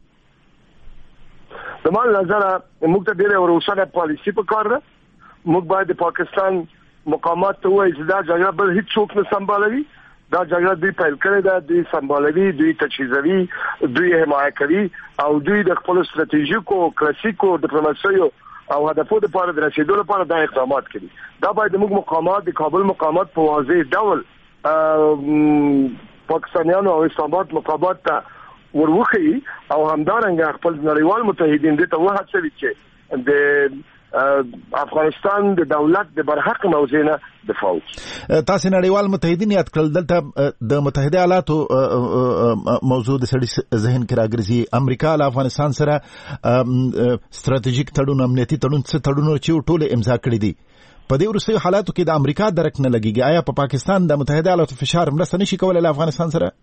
د مال نظر موږ ته ډېره روښانه پالیسي پکار ده. موږ باید د پاکستان مقامات ته وایي چې دا جګړه بل هیڅ څوک نه سمبالوي. دا جګړه دوی پیل کړې ده، دوی سمبالوي، دوی تجهیزوي، دوی حمایت کوي او دوی د خپل ستراتیژیکو کلاسیکو ډیپلوماسۍ او هدفونو لپاره د رسیدو لپاره دا اقدامات کوي. دا باید موږ مقامات د کابل مقامات په واضح ډول پاکستانیانو او اسلام آباد مقامات ته وروخی او همدارنګه خپل نړیوال متحدین دې ته وهڅوي چې د افغانستان د دولت د برحق موضوع نه دفاع وکړي. تاسو نړیوال متحدین یاد کړل، دلته د متحده ایالاتو موضوع د سړي ذهن کې راګرځي. امریکا له افغانستان سره ستراتیژیک تړون، امنیتي تړون، څه تړونونه چې ټول امضا کړی دي. په دې وروستیو حالاتو کې د امریکا درک نه لګیږي. آیا په پاکستان د متحده ایالاتو فشار مرسته نشي کولای له افغانستان سره؟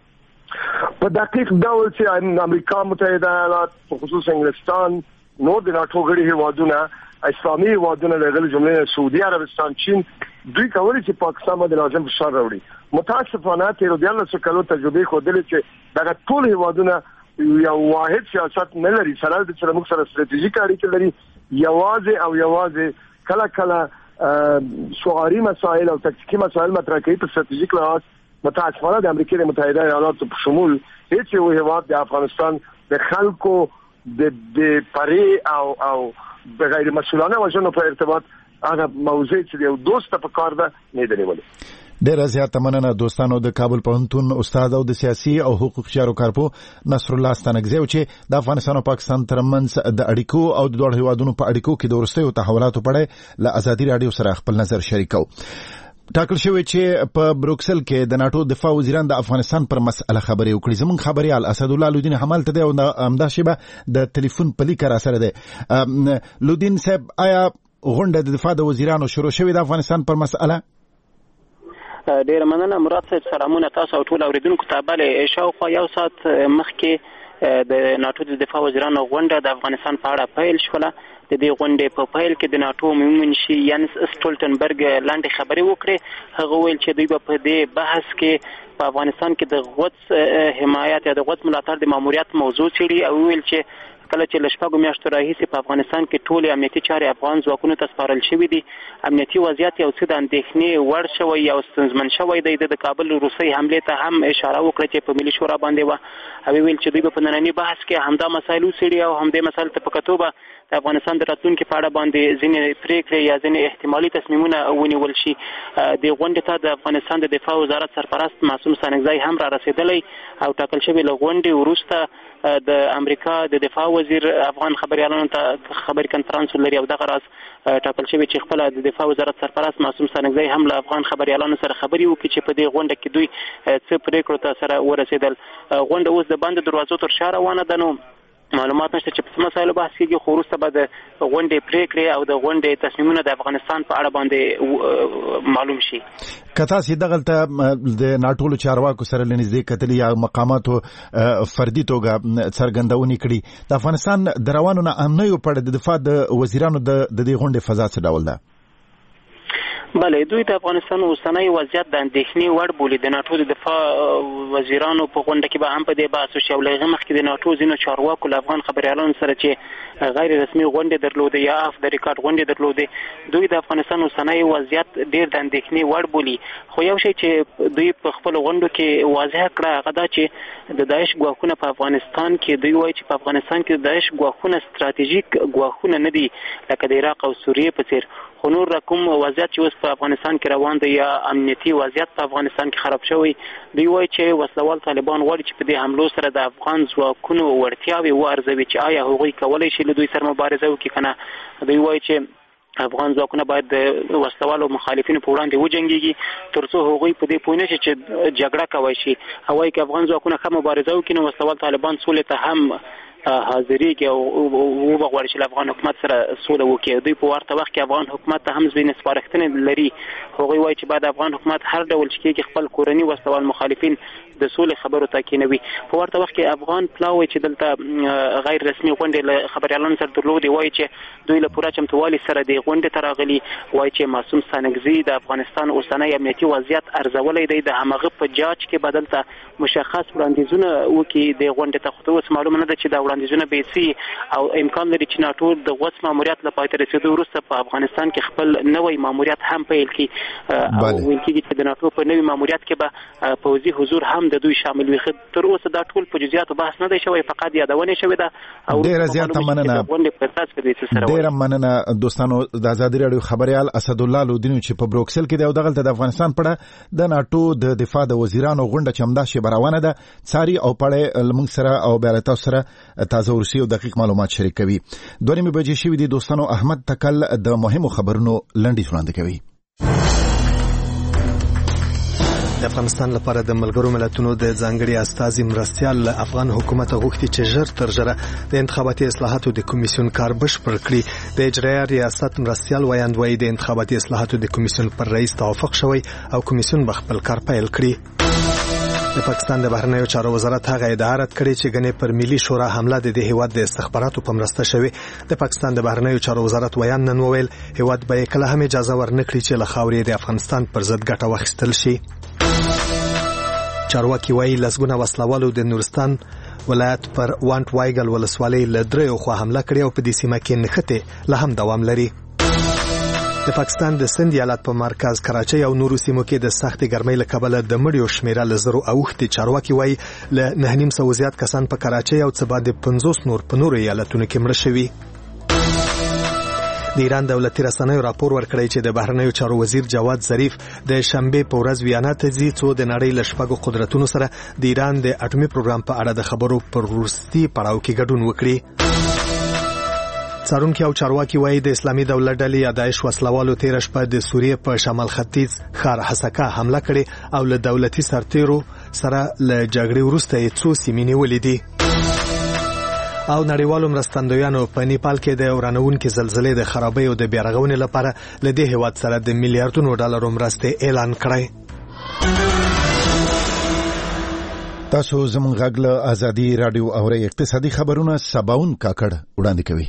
په دقیق ډول چې امریکا متحده ایالات په خصوص انګلستان نور د ناټو غړي هیوادونه، اسلامي هیوادونه لږ جمله سعودي عربستان، چین، دوی کولی چې پاکستان باندې لازم فشار راوړي. متاسفانه تیر دیارلس کلو تجربه خوده چې دغه ټول هیوادونه یو واحد سیاست نه لري، سره د سره موږ سره ستراتیژیک اړیکې لري. یوازې او یوازې کله کله شعاري مسائل او تکتیکي مسائل مطرح کوي په ستراتیژیک لحاظ. متاسفانه د امریکا متحده ایالاتو په شمول هیڅ یو هیواد د افغانستان د خلکو د د پری او او د غیر مسؤلانه وجنو په ارتباط هغه موضوع چې یو دوست په کار ده نه دی نیولې. ډېر زیات مننه دوستانو. د کابل پوهنتون استاد او د سیاسي او حقوق چارو کارپو نصر الله ستانکزی چې د افغانستان او پاکستان ترمنځ د اړیکو او د دوه هیوادونو په اړیکو کې د ورستیو تحولاتو په اړه له ازادي رادیو سره خپل نظر شریکو. ټاکل شوی چې په بروکسل کې د ناتو دفاع وزیران د افغانستان پر مسله خبرې وکړي. زموږ خبريال اسد الله لودین حمل ته او امدا شیبه د ټلیفون په لیک را سره ده. لودین صاحب، آیا غونډه د دفاع د وزیرانو شروع شوې د افغانستان پر مسله؟ ډیر مننه مراد صاحب. سلامونه تاسو او ټول اوریدونکو ته. بله، شاوخوا یو ساعت مخکې د ناتو د دفاع وزیرانو غونډه د افغانستان په اړه پیل شوله. د دې غونډې په پیل کې د ناتو عمومي منشي یانس سټولټنبرګ لاندې خبرې وکړې. هغه ویل چې دوی په دې بحث کې په افغانستان کې د غوڅ حمایت یا د غوڅ ملاتړ د ماموریت موضوع څېړي او ویل چې کله چې لشپږو میاشتو راهیسې په افغانستان کې ټول امنیتي چارې افغان ځواکونو ته سپارل شوي دي، امنیتي وضعیت یو څه د اندېښنې وړ شوی او ستونزمن شوی دی. د کابل روسي حملې ته هم اشاره وکړه چې په ملي شورا باندې وه. او ویل چې دوی په ننني بحث کې همدا مسایل وڅېړي او همدې مسایل ته په کتو به د افغانستان د راتلونکي په اړه باندې ځینې پریکړې یا ځینې احتمالي تصمیمونه ونیول شي. د غونډې ته د افغانستان د دفاع وزارت سرپرست معصوم ستانکزی هم را رسېدلی او ټاکل شوی له غونډې وروسته د امریکا د دفاع وزیر افغان خبريالانو ته خبري کنفرانس لري او دغه راز ټاکل شوی چې خپل د دفاع وزارت سرپرست معصوم ستانکزی هم له افغان خبريالانو سره خبري وکړي چې په دې غونډه کې دوی څه پریکړو ته سره ورسېدل. غونډه اوس د بند دروازو تر شا روانه ده. نو معلومات نشته چې په مسایلو بحث کېږي، خو وروسته به د غونډې پریکړې او د غونډې تصمیمونه د افغانستان په اړه باندې معلوم شي. که تاسو دغلته د ناټولو چارواکو سره لنږدې کتلې یا مقاماتو فردي توګه څرګندونې کړي، د افغانستان د روانو ناامنیو په اړه د دفاع د وزیرانو د دې غونډې فضا څه ډول ده؟ بله، دوی د افغانستان اوسنی وضعیت د اندېښنې وړ بولي. د ناټو د دفاع وزیرانو په غونډه کې به هم په دې بحث وشي او له هغې مخکې د ناټو ځینو چارواکو له افغان خبریالانو سره چې غیر رسمي غونډې درلودې یا اف د ریکارډ غونډې درلودې، دوی د افغانستان اوسنی وضعیت ډېر د اندېښنې وړ بولي. خو یو شی چې دوی په خپلو غونډو کې واضح کړه هغه دا چې د داعش ګواښونه په افغانستان کې، دوی وایي چې په افغانستان کې د داعش ګواښونه ستراتیژیک ګواښونه نه دي لکه د عراق او سوریې په څېر، خو نور کوم وضعیت چې اوس په افغانستان کې روان دی یا امنیتي وضعیت په افغانستان کې خراب شوی دی، وایي چې وسلوال طالبان غواړي چې په دې حملو سره د افغان ځواکونو وړتیاوې وارزوي چې آیا هغوی کولی شي له دوی سره مبارزه وکړي که نه. دوی وایي چې افغان ځواکونه باید د وسلوالو مخالفینو په وړاندې وجنګېږي تر څو هغوی په دې پوه نه شي چې جګړه کولی شي. او وایي که افغان ځواکونه ښه مبارزه وکړي نو وسلوال طالبان سولې ته هم حاضرېږي او وبغواړي چې له افغان حکومت سره سوله وکړي. دوی په ورته وخت کې افغان حکومت ته هم ځینې سپارښتنې لري. هغوی وایي چې باید افغان حکومت هر ډول چې کېږي خپل کورني وسلوال مخالفین د سولې خبرو ته کېنوي. په ورته وخت کې افغان پلاوی چې دلته غیر رسمي غونډې له خبریالانو سره درلودې، وایي چې دوی له پوره چمتووالي سره د غونډې ته راغلي. وایي چې معصوم ستانکزي د افغانستان اوسنی امنیتي وضعیت ارزولی دی، د همغه په جاج کې به دلته مشخص وړاندیزونه وکړي د غونډې ته. خو اوس معلومه نه ده چې دا وړاندیزونه به څه او امکان لري چې ناټو د غوڅ ماموریت له پای ته رسېدو وروسته په افغانستان کې خپل نوی ماموریت هم پیل کړي. او ویل کېږي چې د ناټو په نوي ماموریت کې به پوځي حضور هم د دوی شامل وي. تر اوسه دا ټول په جزئیاتو بحث نه دی شوی، فقط یادونه شوې ده. او ډېره زیاته مننه ډېره مننه دوستانو. د ازادي راډیو خبريال اسدالله لودینو چې په بروکسل کې دی او دغلته د افغانستان په اړه د ناټو د دفاع د وزیرانو غونډه چې همدا شی براونه ده څاري او پړې لمنګ سره او بیرته سره تازه ورسي او دقیق معلومات شریکوي. دوه نیمه بجې شوې دي دوستانو. احمد تکل د مهمو خبرونو لنډیز وړاندې کوي. د افغانستان لپاره د ملګرو ملتونو د ځانګړي استازي مرستیال افغان حکومت غوښتي چې ژر تر ژره د انتخاباتي اصلاحاتو د کمیسیون کار بشپړ کړي. د اجرایه ریاست مرستیال وایند وایي د انتخاباتي اصلاحاتو د کمیسیون پر رئیس توافق شوی او کمیسیون به خپل کار پیل کړي. د پاکستان د بهرنیو چارو وزارت هغه ادعا رد کړې چې ګنې پر ملي شورا حمله د دې هیواد د استخباراتو په مرسته شوی. د پاکستان د بهرنیو چارو وزارت ویان نن وویل هیواد به کله هم اجازه ورنکړي چې له خاورې د افغانستان پر ضد ګټه واخیستل شي. چارواکي وایي لسګونه وسلوالو د نورستان ولایت پر وانټ وایګل ولسوالۍ له دریو خوا حمله کړې او په دې سیمه کې نښتې لا هم دوام لري. د پاکستان د سند ایالت په مرکز کراچۍ او نورو سیمو کې د سختې ګرمۍ له کبله د مړیو شمیره له زرو اوښتې. چارواکي وایي له نه نیم سوه زیات کسان په کراچۍ او څه باندې پنځوس نور په نورو ایالتونو کې مړه شوي. د ایران دولتي رسنیو راپور ورکړی چې د بهرنیو چارو وزیر جواد ظریف د شنبې په ورځ ویانا ته ځي څو د نړۍ له شپږو قدرتونو سره د ایران د اټومي پروګرام په اړه د خبرو پر وروستي پړاو کې ګډون وکړي. څارونکي او چارواکي وایي د اسلامي دولت ډلې یا داعش وسلوالو تېره شپه د سوریې په شمال ختیځ ښار حسکه حمله کړې او له دولتي سرتیرو سره له جګړې وروسته یې څو سیمې نیولې دي. او نړیوالو مرستندویانو په نیپال کې د ورانوونکې زلزلې د خرابۍ او د بیارغونې لپاره له دې هیواد سره د میلیارډونو ډالرو مرستې اعلان کړی. تاسو زموږ غږ له ازادي راډیو اورئ. اقتصادي خبرونه سباون کاکړ وړاندې کوي.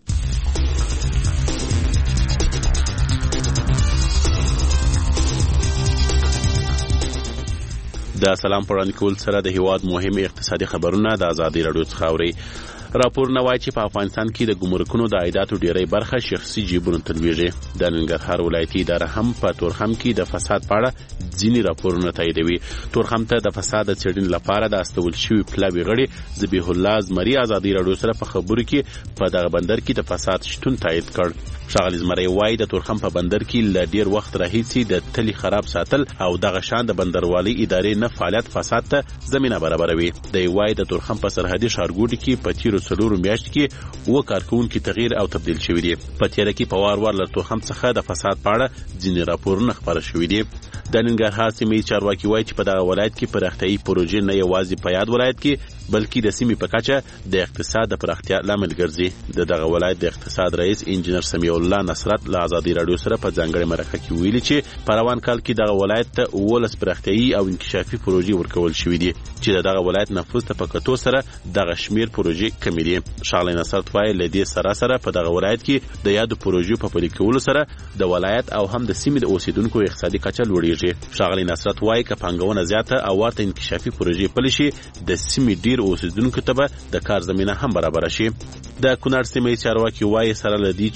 د سلام پران کول سره د هیواد مهمه اقتصادي خبرونه د ازادي راډیو څخه اوري. راپور نوای چې په افغانستان کې د ګمرکونو د عایداتو ډیری برخه شخصي جیبونو ته لویږي. د ننګرهار ولایتي اداره هم په تورخم کې د فساد په اړه ځینې راپورونه تاییدوي. تورخم ته د فساد څېړنې لپاره د استول شوي پلاوي غړي ذبیح الله زمري ازادي راډیو سره په خبرو کې په دغه بندر کې د فساد شتون تایید کړ. ښاغلی زمري وایي د تورخم په بندر کې له ډیر وخت راهیسې د تلي خراب ساتل او دغه شان د بندروالي ادارې نه فعالیت فساد ته زمينه برابروي. د وایي د تورخم په سرحدي ښارګوټي کې په تیرو څلورو میاشتو کې و کارکونکو تغییر او تبدیل شوی دی. په تیره کې په وار وار له تورخم څخه د فساد په اړه ځینې راپورونه خبره شوي دي. د ننګرهار سیمې چارواکي وایي چې په دغه ولایت کې پراختیایي پروژې نه یوازې په یاد ولایت کې بلکې د سیمې په کچه د اقتصاد د پراختیا لامل ګرځي. د دغه ولایت د اقتصاد رئیس انجنیر سمیع الله نصرت له ازادي راډیو سره په ځانګړي مرکه کې ویلي چې په روان کال کې دغه ولایت ته اوولس پراختیایي او انکشافي پروژې ورکول شوې دي چې د دغه ولایت نفوذ ته په کتو سره دغه شمیر پروژې کمې دي. ښاغلی نصرت وایي له دې سره سره په دغه ولایت کې د یادو پروژو په پلي کولو سره د ولایت او هم د سیمې د اوسیدونکو اقتصادي کچه لوړیږي. ښاغلی نصرت وایي که پانګونه زیاته او ورته انکشافي پروژې پلي شي د سیمې ډیر اوسیدونکو ته به د کار زمینه هم برابر شي. د کونړ سیمې چارواکي وایي سره لدی چې دغه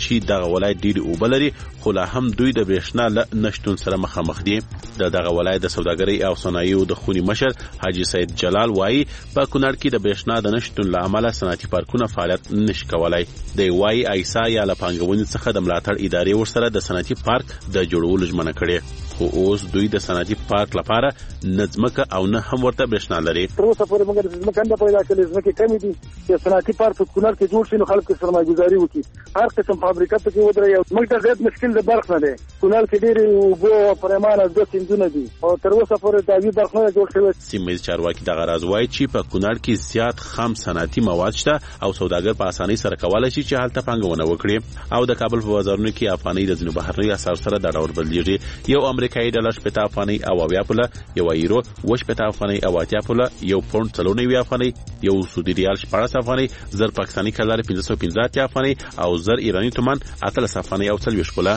دغه ولایت ډېری اوبه لري خو لا هم دوی د برېښنا له نشتون سره مخامخ دي. د دغه ولایت د سوداګرۍ او صنایعو د خوني مشر حاجی سید جلال وایي په کونړ کې د برېښنا د نشتون له امله صنعتي پارکونه فعالیت نشي کولای. د وایي ایسا یا له پانګونې څخه د ملاتړ ادارې ورسره د صنعتي پارک د جوړولو ژمنه کړې خو اوس دوی د صنعتي پارک لپاره نه ځمکه او نه هم ورته برېښنا لري. تر اوسه پورې موږ د ځمکې نه پیدا کړې، ځمکې کمې دي چې صنعتي پارک په کونړ کې جوړ شي نو خلک سرمایه‌ګذاري وکړي، هر قسم فابریکه پکې ودرېږي. موږ ته زیات مشکل د برق نه دی. کونړ کې ډېرې اوبه او پرېمانه دوه سیندونه دي او تر اوسه پورې د اوبو برق نه جوړ شوی. سیمه ییز چارواکي دغه راز وایي چې په کونړ کې زیات خام صنعتي مواد شته او سوداګر په اسانۍ سره کولای شي چې هلته پانګونه وکړي او د کابل په بازارونو کې افغانۍ د ځینو بهرنیو اسعارو سره د ډول بدلیږي. یو امریکایي ډالر شپږ افغانۍ او اویا پوله، یو یورو اوه شپږ افغانۍ او اتیا پوله، یو پوند څلور نوي افغانۍ، یو سعودي ریال شپاړس افغانۍ، زر پاکستاني کلر پنځه سوه پنځه اتیا افغانۍ او زر ایراني تومان اتلس افغانۍ او څلوېښت پوله.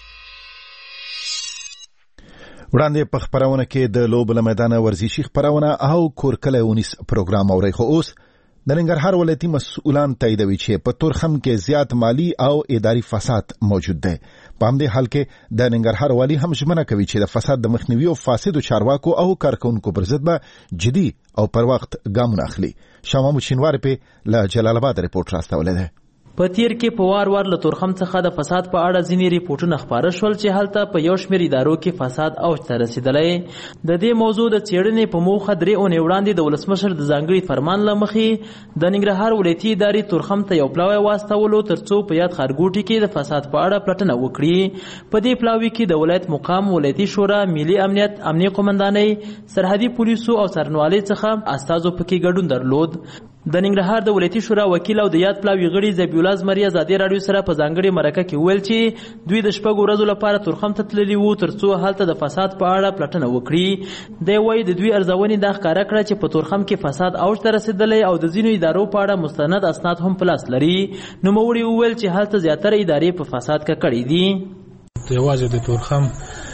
وړاندې په خبرونه کې د لوبو له میدانه ورزشي خبرونه او کورکلی اونیس پروګرام اورئ. خو اوس د ننګرهار ولایتي مسؤلان تاییدوي چې په تورخم کې زیات مالی او اداري فساد موجود دی. په همدې حال کې د ننګرهار والي هم ژمنه کوي چې د فساد د مخنیوي او فاسدو چارواکو او کارکونکو پر ضد به جدي او پر وخت ګامونه اخلي. شاه محمود شینواری په له جلال آباد رپورټ راستولی دی. په تیر کې په وار وار له تورخم څخه د فساد په اړه ځینې ریپورټونه خپاره شول چې هلته په یو شمېر ادارو کې فساد اوج ته رسېدلی. د دې موضوع د څېړنې په موخه درې اونۍ وړاندې د ولسمشر د ځانګړي فرمان له مخې د ننګرهار ولایتي ادارې تورخم ته یو پلاوی واستولو تر څو په یاد ښارګوټي کې د فساد په اړه پلټنه وکړي. په دې پلاوي کې د ولایت مقام، ولایتي شورا، ملي امنیت، امنیه قومندانۍ، سرحدي پولیسو او څارنوالۍ څخه استازو پکې ګډون درلود. د ننګرهار د ولایتي شورا وکیل او د یاد پلاوي غړي ذبیح الله زمري ازادي راډیو سره په ځانګړې مرکه کې ویل چې دوی د شپږو ورځو لپاره تورخم ته تللي وو تر څو هلته د فساد په اړه پلټنه وکړي. دی وایي د دوی ارزونې دا ښکاره کړه چې په تورخم کې فساد اوج ته رسېدلی او د ځینو ادارو په اړه مستند اسناد هم په لاس لري. نوموړي وویل چې هلته زیاتره ادارې په فساد ککړې دي. یوازې د تورخم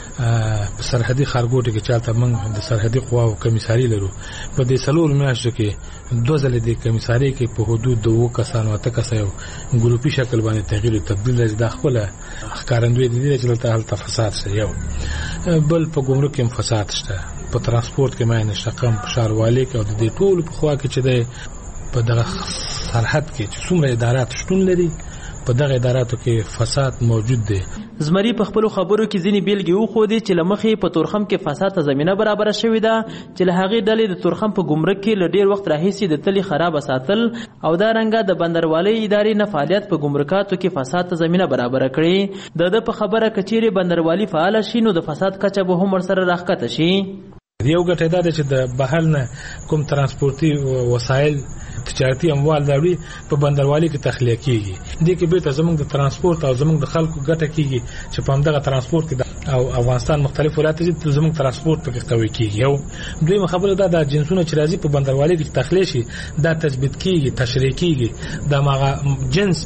په سرحدي ښارګوټو کې چالته موږ د سرحدي قواو کمیساري لرو. په دې څلورو میاشتو کې دوه ځلې د کمیساري کې په حدود د اووه کسانو اته کسه یو ګروپي شکل باندې تغییر او تبدیل راځي. دا خپله ښکارندوی دي چې دلته هلته فساد شته. یو بل په ګمرک کې هم فساد شته، په ترانسپورت کې معین شقم په ښاروالۍ کې او د دې ټولو په خوا کې چې دی په دغه سرحد کې چې څومره ادارات شتون لري په دغه اداراتو کې فساد موجود دی. زمري په خپلو خبرو کې ځینې بیلګې وښودې چې له مخې په تورخم کې فساد ته زمینه برابره شوې ده چې له هغې ډلې د تورخم په ګمرک کې له ډېر وخت راهیسې د تلې خرابه ساتل او دا رنګه د بندروالۍ ادارې نه فعالیت په ګمرکاتو کې فساد ته زمینه برابره کړې. د ده په خبره که چیرې بندروالي فعاله شي نو د فساد کچه به هم ورسره راښکته شي. یو ګټه دا ده چې د بهر نه کوم ترانسپورتي وسایل تجارتي اموال راوړي په بندروالي کې تخلیه کیږي. دې کې بیرته زموږ د ترانسپورت او زموږ د خلکو ګټه کیږي چې په همدغه ترانسپورت کې او افغانستان مختلف ولایت کې زموږ ترانسپورت پکې قوي کیږي. یو دویمه خبره دا د جنسونو چې راځي په بندروالي کې تخلیه شي دا تثبیت کیږي، تشریح کیږي. دا ماغه جنس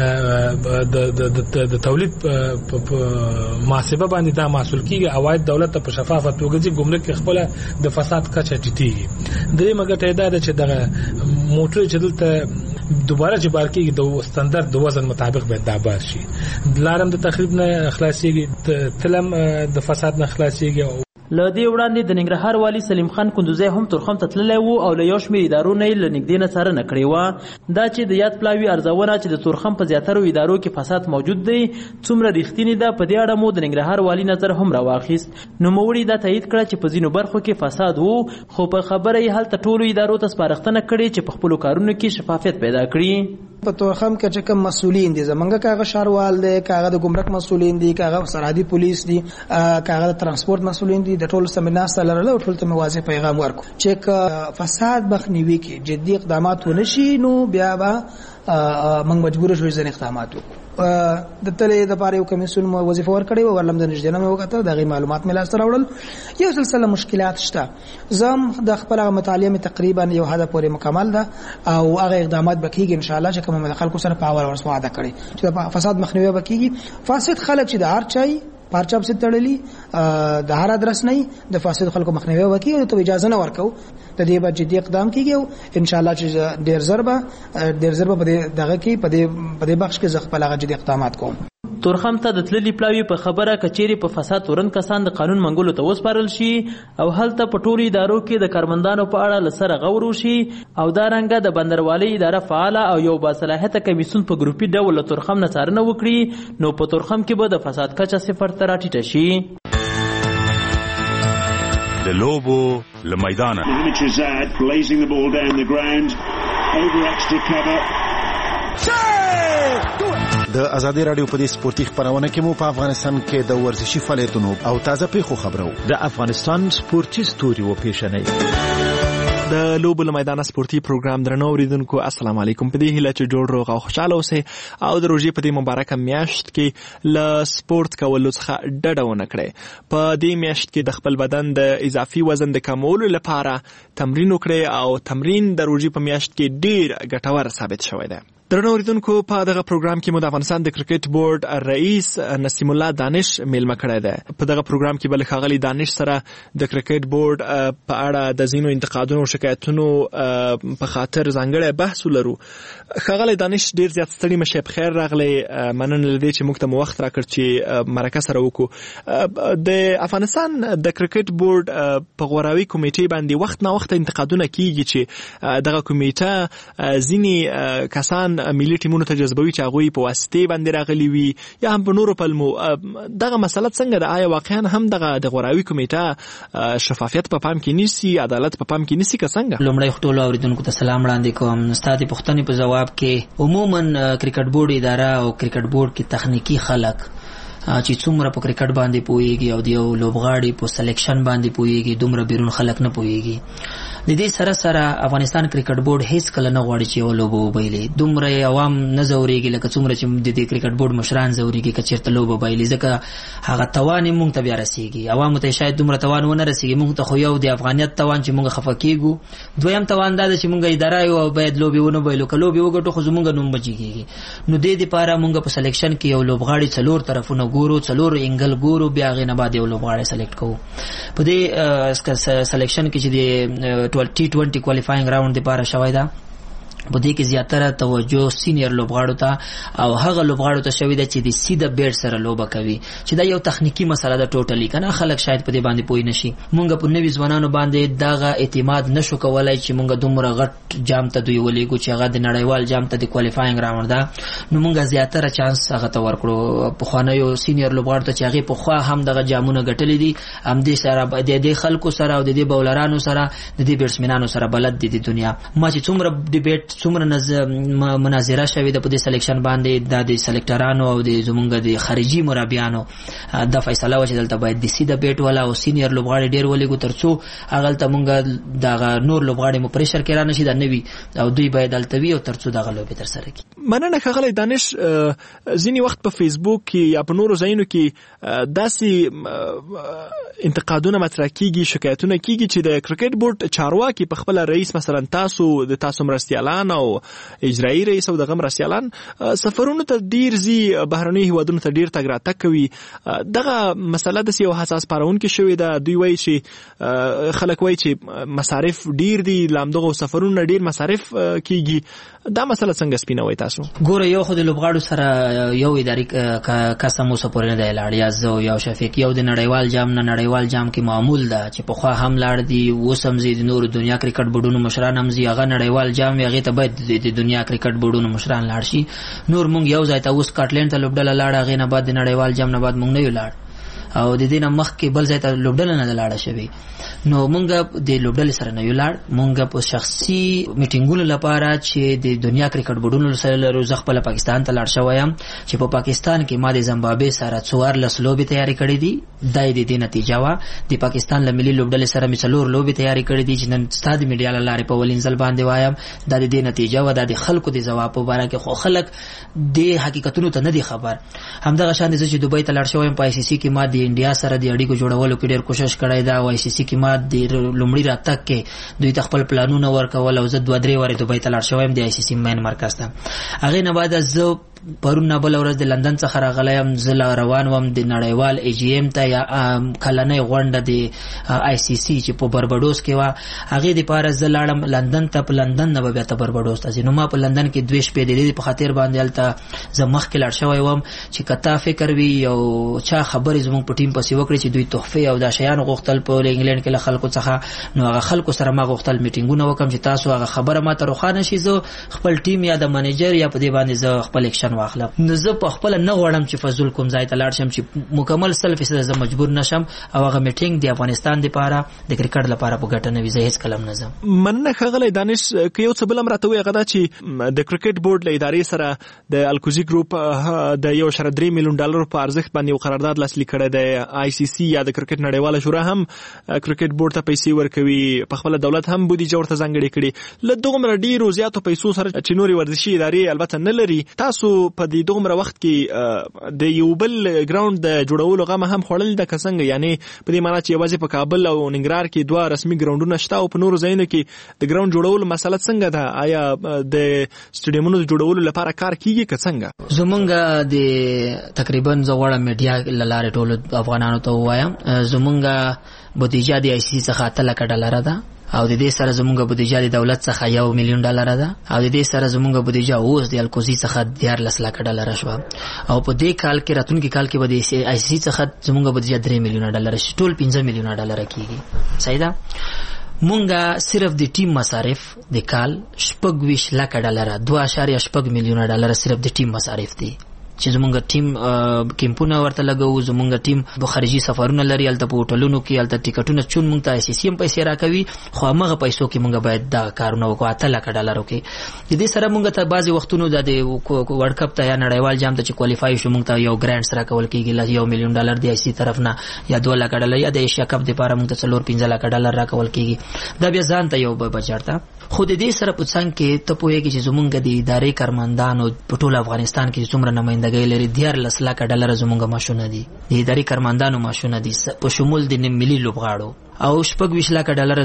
د د تولید په محاسبه باندې دا محصول کیږي، عواید دولت ته په شفافه توګه ځي، ګمرک کې خپل د فساد کچه ټیټیږي. درېمه ګټه دا ده چې دغه موټر چې دلته دوباره چې بار کېږي د ستاندرد د وزن مطابق باید دا بار شي. لارم د تخریب نه خلاصېږي، تلم د فساد نه خلاصېږي. له دې وړاندې د ننګرهار والي سلیم خان کندوزی هم تورخم ته تللی و او له یو شمېر ادارو نه یې له نږدې نه څارنه کړې وه. دا چې د یاد پلاوي ارزونه چې د تورخم په زیاترو ادارو کې فساد موجود دی څومره رښتینې ده، په دې اړه مو د ننګرهار والي نظر هم راواخیست. نوموړي دا تایید کړه چې په ځینو برخو کې فساد و خو په خبره یې هلته ټولو ادارو ته سپارښتنه کړې چې په خپلو کارونو کې شفافیت پیدا کړي. په تورخم کې چې کوم مسؤلین دي زمونږ کاغه شاروال دي، کاغه د ګمرک مسؤلین دي، کاغه سرحدي پولیس دي، کاغه د ترانسپورت مسؤلین دي، د ټولو سمینار سره ټول ته واضح پیغام ورکو چې فساد مخنیوي کې جدي اقدامات ونشي نو بیا به موږ مجبور شو ځین اقدامات وکړو. د تلې د پاره یو کمیسیون مو وظیفه ورکړې و ورلم د نږدې نه وکړه دغه معلومات مې لاس راوړل. یو سلسله مشکلات شته، زم د خپل مطالعه تقریبا یو حد پورې مکمل ده او هغه اقدامات بکیږي ان شاء الله چې کوم خلکو سره په اول ورس وعده کړي چې فساد مخنیوي بکیږي. فاسد خلک چې د هر چای پارچاب سے تړلي د هر ادرس نه د فاسد خلکو مخنیوي وکړي او ته اجازه نه ورکو د دې به جدي اقدام کیږي او ان شاء الله چې ډیر ضربه ډیر ضربه په دغه کې په دې په دې بخش کې زغ په لغه جدي اقدامات کوم. تورخم ته د تللي پلاوي په خبره کچېرې په فساد تورن کسان د قانون منګولو ته وسپارل شي او هلته په ټولو ادارو کې د کارمندانو په اړه له سره غور وشي او دا رنګه د بندروالۍ اداره فعاله او یو باصلاحیته کمیسیون په ګروپي ډول له تورخم نه څارنه وکړي نو په تورخم کې به د فساد کچه صفر ته راټیټه شي. د لوبو له میدانه د ازادي رادیو په دې سپورتي خبرونه کې مو په افغانستان کې د ورزشي فعالیتونو او تازه پیښو خبرو د افغانستان سپورتي ستوري و پیښنې د لوبو له میدانه سپورتي پروګرام درنو اوریدونکو السلام علیکم. په دې هیله چې جوړ روغ او خوشاله اوسئ او د روژې په دې مبارکه میاشت کې له سپورت کولو څخه ډډه ونه کړئ. په دې میاشت کې د خپل بدن د اضافي وزن د کمولو لپاره تمرین وکړئ او تمرین د روژې په میاشت کې ډیر ګټور ثابت شوی دی. درنو اوریدونکو په دغه پروګرام کې مو د افغانستان د کرکټ بورډ رئیس نسیم الله دانش میلمه کړی دی. په دغه پروګرام کې بل ښاغلي دانش سره د کرکټ بورډ په اړه د ځینو انتقادونو او شکایتونو په خاطر ځانګړی بحث ولرو. ښاغلي دانش ډیر زیات ستړي مشه، په خیر راغلی. مننه لدې چې موږ ته مو وخت راکړ چې مرکه سره وکړو. د افغانستان د کرکټ بورډ په غوراوي کمیټې باندې وخت نه وخت انتقادونه کیږي چې دغه کمیټه ځینې کسان ملي ټیمونو ته جذبوي چې هغوی په واسطې باندې راغلي وي یا هم په نورو پلمو. دغه مسله څنګه ده؟ آیا واقعا هم دغه د غوراوي کمیټه شفافیت په پام کې نیسي، عدالت په پام کې نیسي که څنګه؟ لومړی خو ټولو اوریدونکو ته سلام وړاندې کوم. ستا د پوښتنې په ځواب کې عموما کرکټ بورډ اداره او کرکټ بورډ کې تخنیکی خلک چې څومره په کرکټ باندې پوهیږي او د یو لوبغاړي په سلیکشن باندې پوهیږي دومره بیرون خلک نه پوهیږي. د دې سره سره افغانستان کرکټ بورډ هیڅ کله نه غواړي چې یو لوبه وبایلي. دومره عوام نه زورېږي لکه څومره چې د دې کرکټ بورډ مشران زورېږي که چېرته لوبه وبایلي، ځکه هغه توان یې موږ ته بیا رسېږي. عوامو ته شاید دومره توان ونه رسېږي، موږ ته خو یو د افغانیت توان چې موږ خفه کېږو، دویم توان دا ده چې موږ اداره یو او باید لوبې ونه بایلو. که لوبې وګټو خو زموږ نوم بچي کېږي. نو دې دپاره موږ په سلیکشن کې یو لوبغاړي څلور طرفونه ګورو، څلور انګل ګورو، بیا هغې نه بعد یو لوبغاړی سلیکټ کوو. په دې سلیکشن کې چې د ټي ټوینټي کوالیفاینګ راوند دپاره شوی ده، په دې کې زیاتره توجه سینیر لوبغاړو ته او هغه لوبغاړو ته شوی ده چې د سیده بیټ سره لوبه کوي، چې دا یو تخنیکی مسله ده ټوټلی. کنه خلک شاید په دې باندې پوه نشي. مونږ په نوي ځوانانو باندې دغه اعتماد نشو کولای چې مونږ دومره غټ جام ته دوی ولېږو چې هغه د نړیوال جام ته د کوالیفاینګ راوند ده. نو مونږ زیاتره چانس هغه ته ورکړو پخوانیو سینیر لوبغاړو ته چې هغې پخوا هم دغه جامونه ګټلي دي، همدې سره د دې خلکو سره او د دې بولرانو سره د دې بیټسمنانو سره بلد دي د دنیا. ما چې څومره ډیبیټ څومره مناظره شوې ده په دې سلیکشن باندې، دا د سلیکټرانو او د زمونږ د خارجي مربیانو دا فیصله وه چې دلته باید د سیده بیټ والا او سینیر لوبغاړي ډېر ولېږو تر څو هغلته مونږ دغه نور لوبغاړي مو پریشر کې را نشي، دا نوي او دوی باید دلته وي او تر څو دغه لوبې ترسره کړي. مننه ښاغلی دانش. ځینې وخت په فیسبوک کې یا په نورو ځایونو کې داسې انتقادونه مطرح کیږي، شکایتونه کیږي چې د کرکټ بورډ چارواکي په خپله رئیس مثلا تاسو د تاسو مرستیالان او اجرایي رئیس او دغه مرستیالان سفرونو ته ډیر ځي، بهرنیو هیوادونو ته ډیر تګ راتګ کوي. دغه مسله داسې یو حساس پارونکې شوې ده. دوی وایي چې خلک وایي چې مصارف ډیر دي، له همدغو سفرونو ډیر مصارف کیږي. دا مسله څنګه سپینوئ تاسو؟ ګوره یو خو د لوبغاړو سره یو اداري کس هم اوسه پورې نه دی لاړ، یا زه یا شفیق. یو د نړیوال جام نه نړیوال جام کې معمول ده چې پخوا هم لاړ دي، اوس هم ځي. د نورو دنیا کرکټ بورډونو مشران هم ځي، هغه نړیوال جام وي، هغې ته باید د دنیا کرکټ بورډونو مشران لاړ شي. نور مونږ یو ځای ته اوس سکاټلینډ ته لوبډله لاړه، هغې نه بعد د نړیوال جام نه بعد مونږ نه یو لاړ او د دې نه مخکې بل ځای ته لوبډله نه ده لاړه شوې. نو مونږ د لوبډلې سره نه یو لاړ، مونږ په شخصي میټینګونو لپاره چې د دنیا کرکټ بورډونو سره لرو. زه خپله پاکستان ته لاړ شوی یم چې په پاکستان کې ما د زمبابوې سره څوارلس لوبې تیارې کړې دي. دا یې د دې نتیجه وه. د پاکستان له ملي لوبډلې سره مې څلور لوبې تیارې کړې دي چې نن ستا د میډیا له لارې په ولینځل باندې وایم. دا د دې نتیجه وه. دا د خلکو د ځواب په باره کې خو خلک د حقیقتونو ته نه دي خبر. همدغه شان زه چې دوبۍ ته لاړ شوی یم، په آی سی سی کې ما د انډیا سره د اړیکو جوړولو کې ډېر کوشش کړی دا. او آی سی سی کې ما د لومړي راتګ کې دوی ته خپل پلانونه ورکول او زه دوه درې وارې دوبۍ ته لاړ شوی یم د آی سی سی مین مرکز ته. هغې نه بعد زه پرون نه بل ورځ د لندن څخه راغلم زله روان وم د نړیوال ای جی ایم ته یا کلنۍ غونډه د آی سی سی چې په بربډوس کې و هغه د پاره زلاړم لندن ته په لندن نه بیا ته بربډوس ته نو ما په لندن کې دوه شپې د دې په خاطر باندې الته زه مخ کې لاړ شوی وم چې کتا فکر وی او چا خبرې زموږ په ټیم پسې وکړي چې دوی تحفه او دا شیان غوښتل په انګلند کې له خلکو څخه نو هغه خلکو سره ما غوښتل میټینګونه وکم چې تاسو هغه خبره ما ته روښانه شي زه خپل ټیم یا د منیجر یا په دې باندې زه خپل اکشن واخلم نو زه په خپل نه غواړم چې فزول کوم ځای ته لاړ شم چې مکمل سل فیصد زه مجبور نشم او هغه میټینګ د افغانستان لپاره د کرکټ لپاره په ګټه نه وي زه هیڅ کلم نه ځم مننه خغلی دانش که یو څه بل امر ته وي غدا چې د کرکټ بورډ له ادارې سره د الکوزي ګروپ د یو شر درې میلیون ډالر په ارزښت باندې یو قرارداد لاسلیک کړی دی آی سی سی یا د کرکټ نړیواله شورا هم کرکټ بورډ ته پیسې ورکوي په خپل دولت هم بودیجه ورته ځانګړې کړي له دغه ډیرو زیاتو پیسو سره چې نوري ورزشي ادارې البته نه لري تاسو په دې دغه وخت کې د یو بل ګراوند د جوړولو غمه هم خوړل د کسنګ یعنی په دې معنی چې یوازې په کابل او ننګرهار کې دوه رسمي ګراوندونه شته او په نورو ځایونو کې د ګراوند جوړولو مسله څنګه ده آیا د سټیډیومونو جوړولو لپاره کار کیږي که څنګه زمونږ د تقریبا زغړه میډیا لاره ټول افغانانو ته وایم زمونږ بودیجه د آی سی څخه اته لک ډالر ده او د دې سره زمونږ بودیجه د دولت څخه یو میلیون ډالر ده او د دې سره زمونږ بودیجه اوس د الکوزي څخه دیارلس لک ډالر شو او په دې کال کې راتلونکي کال کې به د آی سی څخه زمونږ بودیجه درې میلیون ډالر شي ټول پنځه میلیون ډالر کیږي صحیح ده مونږه صرف د ټیم مصارف د کال شپږ ویشت لک ډالر دوه اشاریه شپږ میلیون ډالر صرف د ټیم مصارف دي چې زمونږ ټیم کیمپونه ورته لګو زمونږ ټیم په خارجي سفرونه لري الته په هوټلونو کې الته ټیکټونه چون مونږ ته آی سی سی هم پیسې راکوي خو هغه پیسو کې مونږ باید دا کارونه وکړو اته لک ډالر کې د دې سره مونږ ته بعضي وختونو د ورلد کپ ته یا نړیوال جام ته چې کوالیفای شو مونږ ته یو ګرانټ سره کول کېږي یو میلیون ډالر دی آی سی طرف نه یا دوه لک ډالر یا د ایشیا کپ لپاره مونږ ته څلور پنځه لک ډالر راکول کېږي دا بیا ځان ته یو بچارته خو د دې سره په څنګ کې ته پوهیږي چې زمونږ د ادارې کارمندانو په ټول افغانستان کې څومره نمائندګۍ لري دیارلس لک ډالر زمونږ ماشونه دي د ادارې کارمندانو ماشونه دي په شمول د ملي لوبغاړو او شپږ ویشت لک ډالر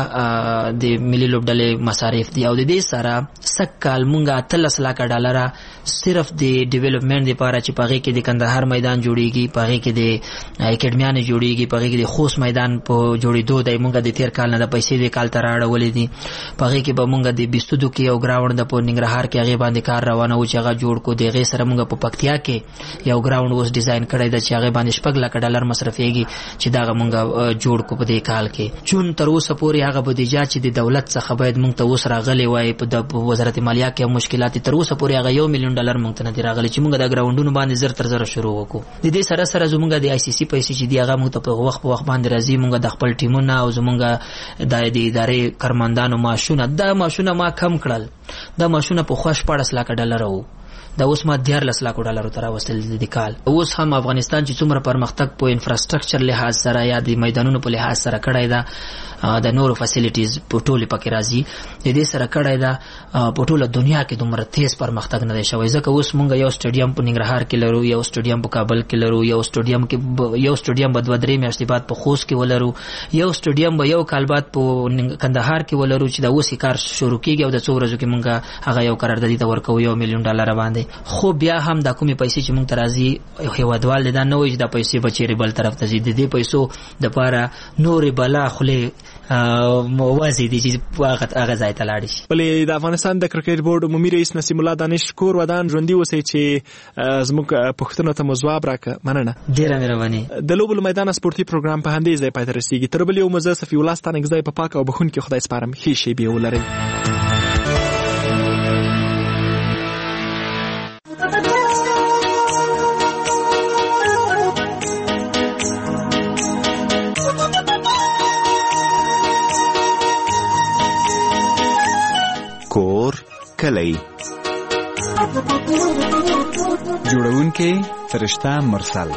زمونږ د ملي لوبډلې مصارف دي او د دې سره سک کال مونږه اتلس لک ډالر صرف د ډیولپمنٹ لپاره چې پغې کې د کندهار میدان جوړیږي پغې کې د اکیډمیانه جوړیږي پغې کې د خوست میدان په جوړېدو د مونږه د تیر کال نه د پیسې د کال تر اړولې دي پغې کې به مونږه د بیستودو کې یو ګراوند د په ننګرهار کې هغه باندې کار روانه و چې هغه جوړ کو دغه سره مونږه په پکتیا کې یو ګراوند اوس ډیزاین کړی د چې هغه باندې شپږ لک ډالر مصرفيږي چې دا مونږه جوړ کو په کال کې چون تر اوسه پورې هغه بودیجه چې د دولت څخه باید موږ ته اوس راغلي وای په وزارت مالیه کې مشکلات تر اوسه پورې هغه یو میلیون ډالر موږ ته نه دی راغلي چې موږ د ګراوندونو باندې زر تر زر شروع وکړو د دې سره سره زموږ د آی سی سی پیسې چې دی هغه موږ ته په وخت په وخت باندې راځي موږ د خپل ټیمونو او زموږ د ادارې کارمندانو معاشونه دا معاشونه ما کم کړل دا معاشونه په خوښ پاړس لک ډالر وو دا اوس ما دیارلس لک ډالر تر وصل دي کال اوس هم افغانستان چې څومره پرمختګ په انفراستراکچر لحاظ سره یا د میدانونو په لحاظ سره کړای دا د نورو فیسیلیټیز په ټوله پکې راځي د دې سره کړای دا په ټوله دنیا کې دومره تیز پرمختګ نه دی شوی ځکه اوس مونږ یو سټیډیم په ننګرهار کې لرو یو سټیډیم په کابل کې لرو یو سټیډیم کې یو سټیډیم په دوه درې میاشتې بعد په خوست کې ولرو یو سټیډیم به یو کال بعد په کندهار کې ولرو چې دا اوس کار شروع کیږي او د څو ورځو کې مونږ هغه یو قراردادي ته ورکو یو میلیون ډالر باندې خو بیا هم د کومې پیسې چې مونږ ته راځي هیوادوال دا نه وایي چې د پیسې بچي بل طرف ته ځي د دې پیسو د پاره نورې بلا خله موازی دي چې هغه هغه ځای ته لاړ شي. بلې د افغانستان د کرکټ بورډ عمومي رئیس نسیم الله دانش کور ودان ژوندۍ اوسئ چې زموږ پوښتنو ته ځواب راکړه. مننه ډیره مهرباني. د لوبو میدان سپورتي پروګرام په همدې ځای پای ته رسیږي. تر بل یو مزه صفي الله ستانه ځای په پاک او بخون کې خدای سپارم. ښې شی به ولرئ. کور کلی جوړونکې فرشته مرسل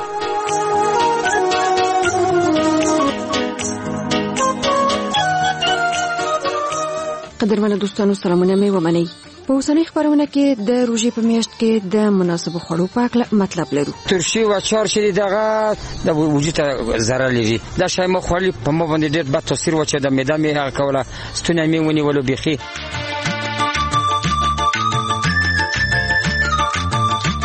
قدرمنو دوستانو سلامونه مې ومنئ. په اوسنۍ خبرونه کې د روژې په میاشت کې د مناسبو خوړو په اړه مطلب لرو. ترشي او اچار چې دغه د وجود ته ضرر لري دا شی مو خوري په مو باندې ډېر بد تاثیر و چې د معده مې کوله ستونی مې ونیولو بيخي.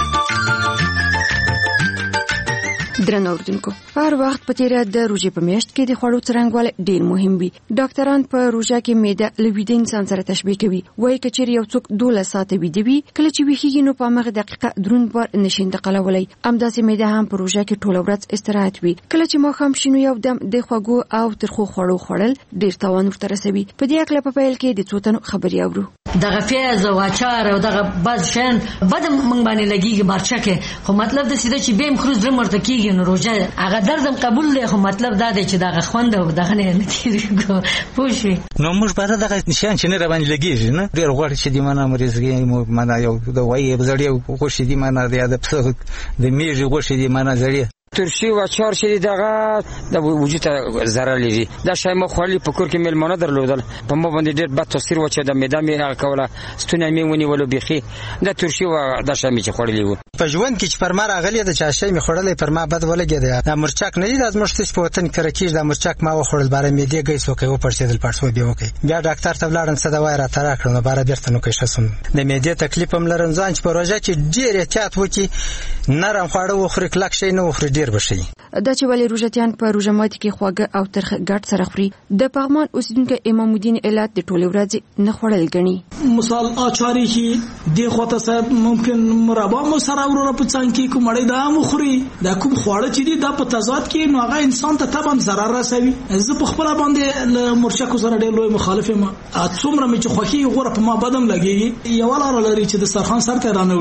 درنو اوردونکو هر وخت په تیره د روژې په میاشت کې د خوړو څرنګوالی ډیر مهم وي. ډاکټران په روژه کې معده له ویده انسان سره تشبیه کوي. وایي که چیرې یو څوک دولس ساعته ویده وي کله چې ویښیږي نو په همغه دقیقه دروند بار نشي انتقالولی. همداسې معده هم په روژه کې ټوله ورځ استراحت وي. کله چې ماښام شي نو یو دم د خوږو او ترخو خوړو خوړل ډیر تاوان ورته رسوي. په دې اړه په پیل کې د څو تنو خبرې اورو. دغه پیاز او اچار او دغه بعض شیان بد مونږ باندې لګیږي مرچکه، خو مطلب د سیده چې بیم خروج درم ورته کیږي نو روژه هغه دردم قبول دی، خو مطلب دا دی چې دغه خوند او دغه نه نتیږي پوښي. نو موږ په دغه نشان چې نه را باندې لګیږي نه ډیر غوړ چې دی معنا مریضګي مو معنا یو د وایي بزړی غوښې دی معنا د پسه د میږي غوښې دی معنا زړی ترشی و چار شری دغه د وجود ته ضرر لري. دا شای ما خالي په کور کې ملمانه درلودل په ما باندې ډېر بد تاثیر و چې د معده مې کوله ستونه مې ونیول بيخي. دا ترشی و دا شای مې چې خورلی و په ژوند کې چې پر ما راغلی د چا شای مې خورلې پر ما بد ولګید. دا مرچک نه دی د مرچک په وطن کې راکېږي. دا مرچک ما وخورل بار مې دی ګیس وکي و پرسیدل پړسو به وکي. بیا ډاکټر ته ولاړم څه دوا را ترا کړم بار بیرته نو کې شسم د معده تکلیف هم لرم. ځان چې په روژه کې ډېر احتیاط وکي نرم خواړه وخوري کلک شي نه وخوري ډېر بشي. دا چې ولې روژتيان په روژه ماتي کې خواږه او ترخه ګډ سره خوري. د پغمان اوسیدونکو امام الدین علت د ټولې ورځې نه خوړل غني. مثال اچاري کې د خوته صاحب ممکن مربا مو سره ورو په څنګه کې کومړې دا مو خوري. دا کوم خواړه چې دي دا په تضاد کې نو هغه انسان ته طبعا ضرر رسوي. زه په خپل باندې له مرچکو سره ډېر لوی مخالف یم. څومره مې چې خوخي غوړه په ما بدم لګيږي یو لار لري چې د سرخان سر ته رانه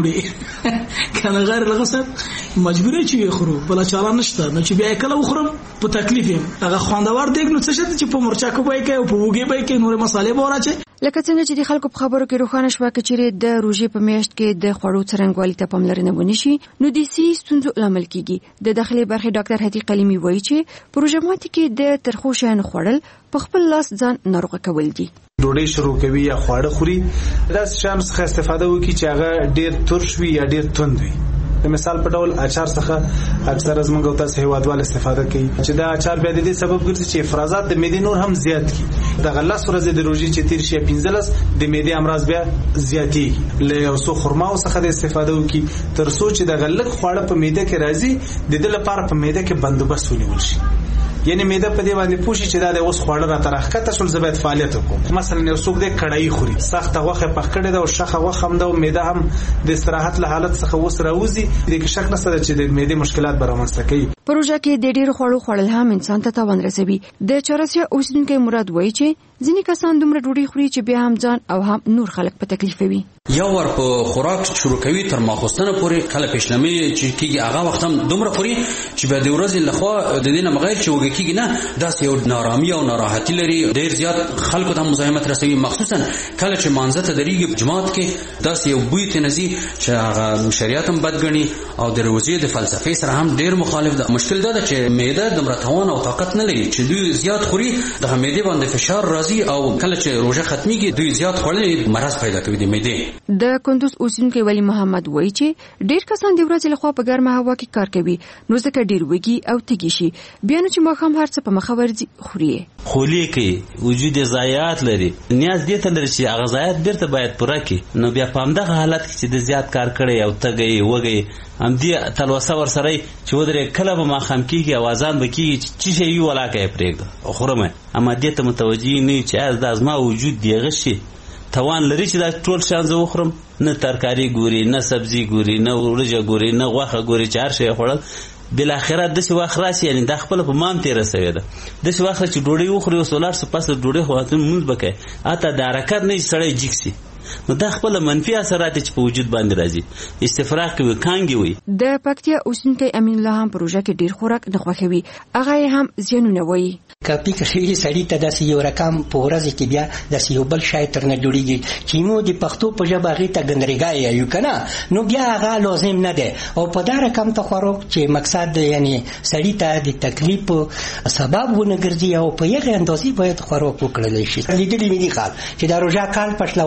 وړي کنه غیر لغصب مجبورې چې خورو بل چاله نشته. نو چې بیا کله وخورم په تکلیف یم. هغه خواندور دیګ نو څه شته چې په مرچکو به کې او په وګي به کې نور مصالې به راځي. لکه څنګه چې د خلکو په خبرو کې روښانه شوه چې د روژې په میاشت کې د خوړو څرنګوالي ته پاملرنه ونشي نو د سي ستونزو لامل کیږي. د داخلي برخې ډاکټر هدي قلیمي وایي چې په روژه ماتي کې د ترخو شیانو خوړل په خپل لاس ځان ناروغه کول دي. ډوډۍ شروع کوي یا خواړه خوري دا شیان څخه استفاده وکړي چې هغه ډیر ترش وي یا ډیر توند وي. د مثال په ډول اچار څخه اکثر از موږ تاسو هیوادوال استفاده کوي چې دا اچار بیا د دې سبب ګرځي چې افرازات د معدې نور هم زیات کی. د غلس ورځې د روژې چې تیر شي پنځلس د معدې امراض بیا زیاتېږي. له یو څو خرماو څخه د استفاده وکړي تر څو چې د غلک خواړه په معده کې راځي د دې لپاره په معده کې بندوبست ونیول شي. یعنی معده په دې باندې پوښي چې دا د اوس خواړه را ترخکته شول زه باید فعالیت وکړم. مثلا یو څوک د کړای خوري سخت غوښه پخ کړي دا او شخه غوښه هم دا معده هم د استراحت له حالت څخه وس راوځي. د کې شک نشته چې د معده مشکلات برامنځته کوي. پروژه کې د ډېر خوړو خوړل هم انسان ته تاوان رسوي. د چارسیا اوسیدونکو مراد وایي چې ځینې کسان دومره ډوډۍ خوري چې بیا هم ځان او هم نور خلک په تکلیف وي. یو ور په خوراک شروع کوي تر ماخوستنه پورې کله پېشنمې چې کیږي هغه وخت هم دومره خوري چې به د ورځې لخوا د دینه مغیر چې وګ کیږي نه داسې یو نارامي او ناراحتي لري. ډېر زیات خلکو ته مزاحمت رسوي مخصوصا کله چې مانځه ته درېږي جماعت کې داسې یو بوی تنزي چې هغه شریعت هم بدګني او د روزي د فلسفې سره هم ډېر مخالف ده. مشکل دا ده چې معده د مرتوان او طاقت نه لري چې دوی زیات خوري د معدې باندې فشار راځي او کله چې روزه ختميږي دوی زیات خورل مرض پیدا کوي د معدې. د کندوز اوسیدونکو ولی محمد وایي چې ډېر کسان د ورځې لخوا په ګرمه هوا کې کار کوي نو ځکه ډېر وږي او تږي شي بیا نو چې ماښام هر څه په مخه ورځي خوري خولي کوي وجود ضایعات لري. نیاز دې ته لري چې هغه ضایعات بیرته باید پوره کړي. نو بیا په همدغه حالت کې چې د زیات کار کړي او تږي وږي هم دې تلوسه ور سره چې ودرې کله به ماښام کېږي اوازان به کېږي چې شي یو ولاکه پرېږده خورم اما دې ته متوجي نه چې از ازما وجود دیغه شي توان لري چې دا ټول شان زه وخورم نه ترکاری ګوري نه سبزی ګوري نه ورجه ګوري نه غوښه ګوري چې هر شی خوړل بل اخرت د څه وخت راسي. یعنی د خپل په مان تیر رسوي ده د څه وخت چې ډوډۍ وخوري او سولار سپاس ډوډۍ خواته مونږ بکې اته د حرکت نه سړی جګسي نو دا خپل منفي اثرات چې په وجود باندې راځي استفراغ کوي کانګي وي. د پکتیا اوسنکي امین الله هم پروژه کې ډیر خوراک نه خوښوي هغه هم زیانونه وایي. کاپی کخیلی سړی ته داسې یو رقم په ورځ کې بیا داسې یو بل شای تر نه جوړیږي چې مو د پښتو په ژبه هغې ته ګندرګای یو کنه نو بیا هغه لازم نه دی او په دا رقم ته خوراک چې مقصد یعنی سړی ته د تکلیف سبب ونه ګرځي او په یغه اندازې باید خوراک وکړل شي. لیدلې مې دي خال چې دا روژه کال پښله والا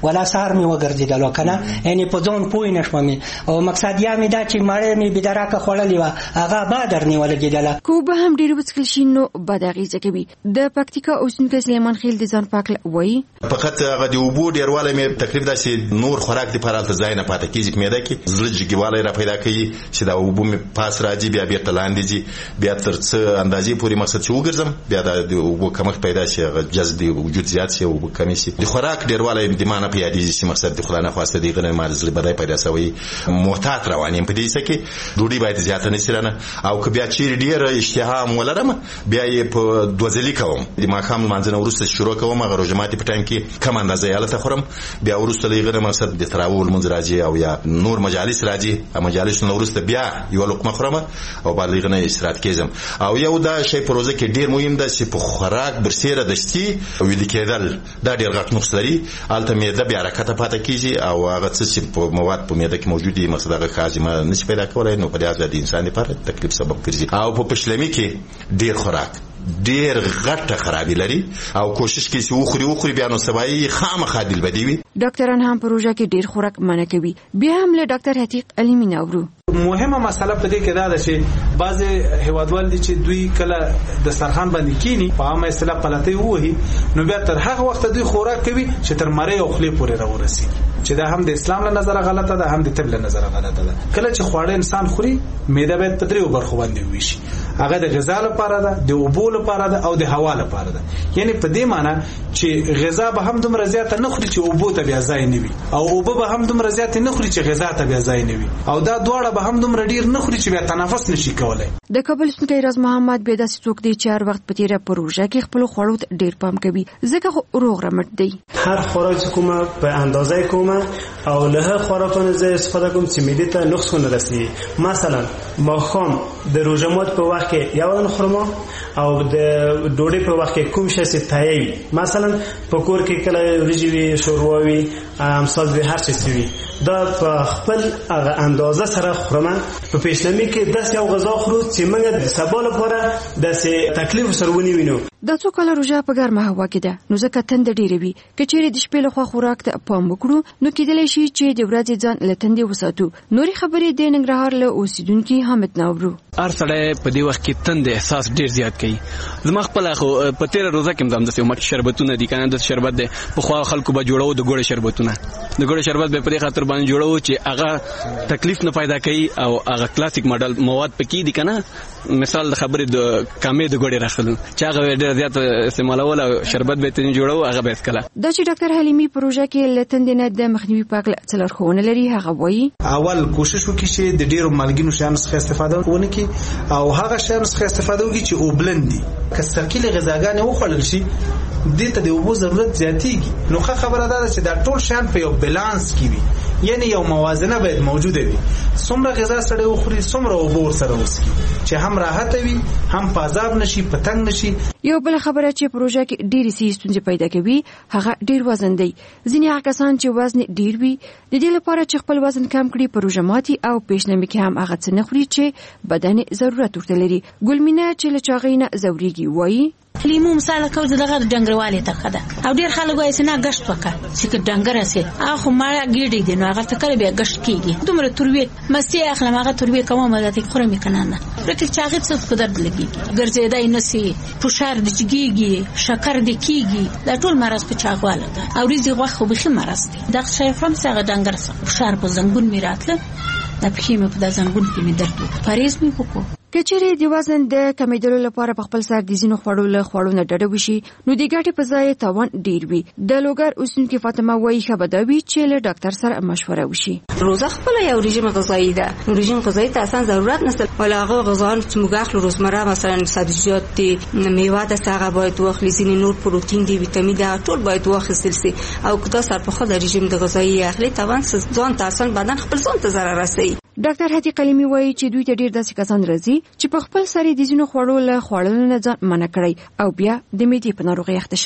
ولا سار مې وګرځیدلو کنه یعنی په ځون پوی نشم او مقصد یا مې دا چې مړې مې بدراکه خړلې و هغه بادر نه ولګیدله کو به هم ډیر وڅکل شي نو بد اغیزه کوي د پکتیکا اوسنکو سلیمان خیل د ځان پاک وای فقط هغه د وبو ډیرواله مې تکلیف دا چې نور خوراک دی پرالته ځای نه پاتې کیږي مېده کې زړجګیواله را پیدا کوي چې دا وبو مې پاس راځي بیا بیا تلاندې دي بیا تر څه اندازې پورې مقصد چې وګرځم بیا د وبو کمښت پیدا شي جذب دی وجود زیات شي او کمی شي د خوراک ډیرواله د مانه پیادې چې مقصد د خلانه خواسته دی غنه مال زړه بدای پیدا شوی محتاط روانیم په دې سکه ډوډۍ باید زیاته نشرنه او که بیا چیر ډیر اشتهام ولرم بیا یې په دوزلی کوم د ماخام منځنه ورسته شروع کوم هغه روزماتي په ټایم کې کم اندازې یالته خورم بیا ورسته لغه مقصد د تراول منځ راځي او یا نور مجالس راځي مجالس نو ورسته بیا یو لقمه خورم او بعد لغه نه استراحت کېزم او یو دا شی پروژه کې ډیر مهم ده چې په خوراک برسیره دشتي او د کېدل دا ډیر غټ نقص لري الته مېده بیا حرکت پاتې کیږي او هغه څه چې په مواد په مېده کې موجود دي مقصد هغه خازمه نشي پیدا کولای نو په دې ځای د انسان لپاره تکلیف سبب ګرځي او په پښلمي کې ډیر خوراک ډیر غټه خرابې لري او کوشش کوي چې وخوري وخوري بیا نو سبای خامخا دل بدیوي ډاکټران هم پروژه کې ډیر خوراک منع کوي بیا هم له ډاکټر حقیق علي ناورو مهمه مسله په دې کې دا ده چې بعض هیوادوال دي چې دوی کله د سرخان باندې کینی په عامه اصطلاح پلاتې وهي نو بیا تر هغه وخت دوی خوراک کوي چې تر مړې او خلی پورې راورسي چې دا هم د اسلام له نظر غلطه ده هم د طب له نظر غلطه ده کله چې خواړه انسان خوري معده باید په دریو برخو باندې ویشي هغه د غذا لپاره ده د اوبو لپاره ده او د هوا لپاره ده یعنی په دې معنی چې غذا به هم دومره زیاته نه خوري چې اوبو ته بیا ځای نه وي او اوبو به هم دومره زیاته نه خوري چې غذا ته بیا ځای نه وي او دا دواړه به هم دومره ډیر نه خوري چې بیا تنفس نشي کولای د کابل سنتي راز محمد بيدا څوک دی چې هر وخت په تیره پروژه کې خپل خوړو ډیر پام کوي ځکه روغ رمټ دی هر خوراک کومه په اندازه کومه او له خوراکونو زه استفاده کوم چې معده ته نقص نه رسي مثلا ما خام د روزمات په وخت کې یو خرما او د ډوډۍ په وخت کې کوم شی چې تایي مثلا په کور کې کله ورجوي شورواوي امثال به هر څه وي دا په خپل هغه اندازه سره خورم په پیشنمی کې داس یو غذا خورو چې موږ د سبا لپاره د تکلیف سره ونیو د څو کال روزه په ګرمه هوا کې ده نو ځکه تند ډیره وي کچېره د شپې لخوا خوراک ته پام وکړو نو کېدلی شي چې د ورځې ځان لټندې وساتو نوري خبرې د ننګرهار له اوسیدونکو حامد ناورو هر سړی په دې وخت کې تند احساس ډیر زیات کوي زما خپل خو په تیر روزه کې هم د سیمه شربتونه دي کنه د شربت ده په خو خلکو به جوړو د ګوړې شربتونه د ګوړې شربت به په دې خاطر باندې جوړو چې هغه تکلیف نه پیدا کوي او هغه کلاسیک ماډل مواد پکې دي کنه مثال د خبرې د کامې د ګوړې راخل چې هغه ډیر زیات استعمالول او شربت به تنه جوړو هغه به اسکله د چې ډاکټر حلیمی پروژه کې لتند نه د مخنیوي پاک څلور خونه لري هغه وایي اول کوشش وکړي چې د ډیرو مالګینو شیانو څخه استفاده وکړي او هغه شیانو څخه استفاده وکړي چې اوبلندي که ثقيله غذاګانې وخوړل شي دې ته د اوبو ضرورت زیاتېږي نو ښه خبره ده چې دا ټول شیان په یو بالانس کې وي یعنی یو موازنه باید موجوده وي څومره غذا سره وخوري څومره اوبو سره وسکي چې هم راحت وي هم پازاب نشي پتنګ نشي یو بل خبره چې پروژه کې ډېری سیستم پیدا کوي هغه ډېر وزن دی ځینې کسان چې وزن ډېر وي د دې لپاره چې خپل وزن کم کړي پروژه ماتي او پیشنهاد کې هم هغه څه نه خوري چې بدن ضرورت ورته لري ګلمینه چې له چاغینه زوريږي وایي لیمو مثال کوم دغه ډنګرواله ته ده او ډیر خلک وایي چې نه غشت وکړه چې ډنګر اسي اخو ما ګیډې دي نو هغه ته کله بیا غشت کیږي دومره تروي مستی اخلم هغه تروي کومه مدته خورم کنه نه لکه چاغې څه په درد لګي ګرځېدای نسی فشار د چګيږي شکر د کیږي دا ټول مرز په چاغواله ده او ریزي غوخه به خي مرز دي دا شی فرم څنګه ډنګر څه فشار په زنګون میراتله دا په مې په زنګون کې مې درد وکړ پریز مې وکړ کچېره د وزن د کمیدلو لپاره په خپل سر د زینو خوړو له خوړو نه ډډه وشي نو د ګټې په ځای تاوان ډیر وي د لوګر اوسونکو فاطمه وایي خبردوي چې له ډاکټر سره مشوره وشي روزه خپل یو رژیم غذایی ده رژیم غذایی ته اصلا ضرورت نشته ولا هغه غذاان چې موږ اخلو روزمره مثلا سبزیجات دي میوه ده هغه باید واخلي ځینې نور پروتین دي ویټامین ده ټول باید واخیستل شي او کدا سر په خود رژیم د غذایی اخلي تاوان ځان ته اصلا بدن خپل ځان ته ضرر رسوي ډاکټر هدي قلیمی وایي چې دوی ته ډیر داسې کسان راځي چې په خپل سری د زینو خوړو له خوړلو نه ځان منع کړي او بیا د معدې په ناروغۍ اخته شوي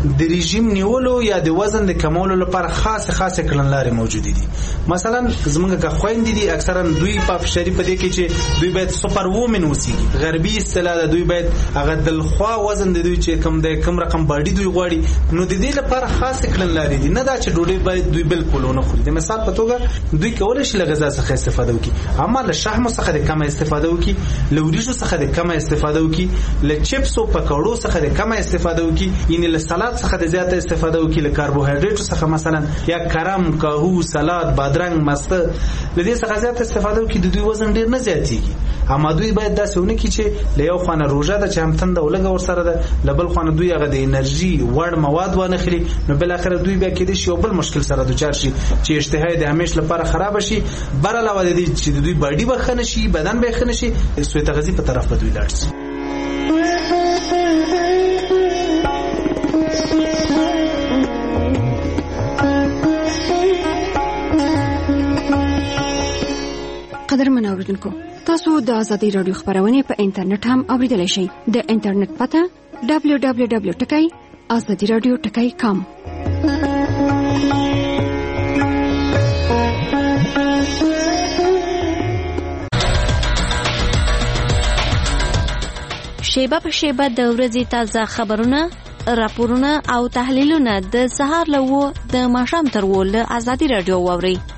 د رژیم نیولو یا د وزن د کمولو لپاره خاص خاص کړنلارې موجود دي. مثلا زمونږ که خويندې دي اکثرا دوی په افشاری په دې کې چې دوی باید سوپر وومن اوسي. غربي اصطلاح ده دوی باید هغه دلخوا وزن د دوی چې کم د کم رقم باډي دوی غواړي، نو د دې لپاره خاص کړنلارې دي. نه دا چې ډوډۍ باید دوی بالکل ونه خوري. د مثال په توګه دوی کولای شي له غذا څخه استفاده وکړي، اما له شحم څخه د کم استفاده وکړي، له وریجو څخه د کم استفاده وکړي، له چپس او پکوړو څخه د کم استفاده وکړي، یعنی له سلاد څخه د زیاته استفاده وکړي، له کاربوهایډریټ څخه مثلا یا کرم، کاهو، سلاد، بادرنګ، مسته له دې څخه زیاته استفاده وکړي، د دوی وزن ډیر نه زیاتېږي. اما دوی باید داسې ونه کړي چې له یو خوانه روژه ده چې هم تنده ولګه ورسره ده، له بل خوانه دوی هغه د انرژي وړ مواد وانه خلي، نو بل اخر دوی بیا کېدای شي یو بل مشکل سره دوچار شي چې اشتهای د همیش لپاره خراب شي. بر علاوه د دې چې دوی باډي بخنه شي، بدن به خنه شي، سوء تغذیه په طرف به دوی لاړ شي. قدرمن اوریدونکو، تاسو د آزادۍ رادیو خبرونه په انټرنیټ هم اوریدلای شئ. د انټرنیټ پته دبلیو دبلیو دبلیو ټکی آزادي رادیو ټکی کام. شیبه په شیبه د ورځې تازه خبرونه، راپورونه او تحلیلونه د سهار له و د ماښام تر و له آزادي رادیو واورئ.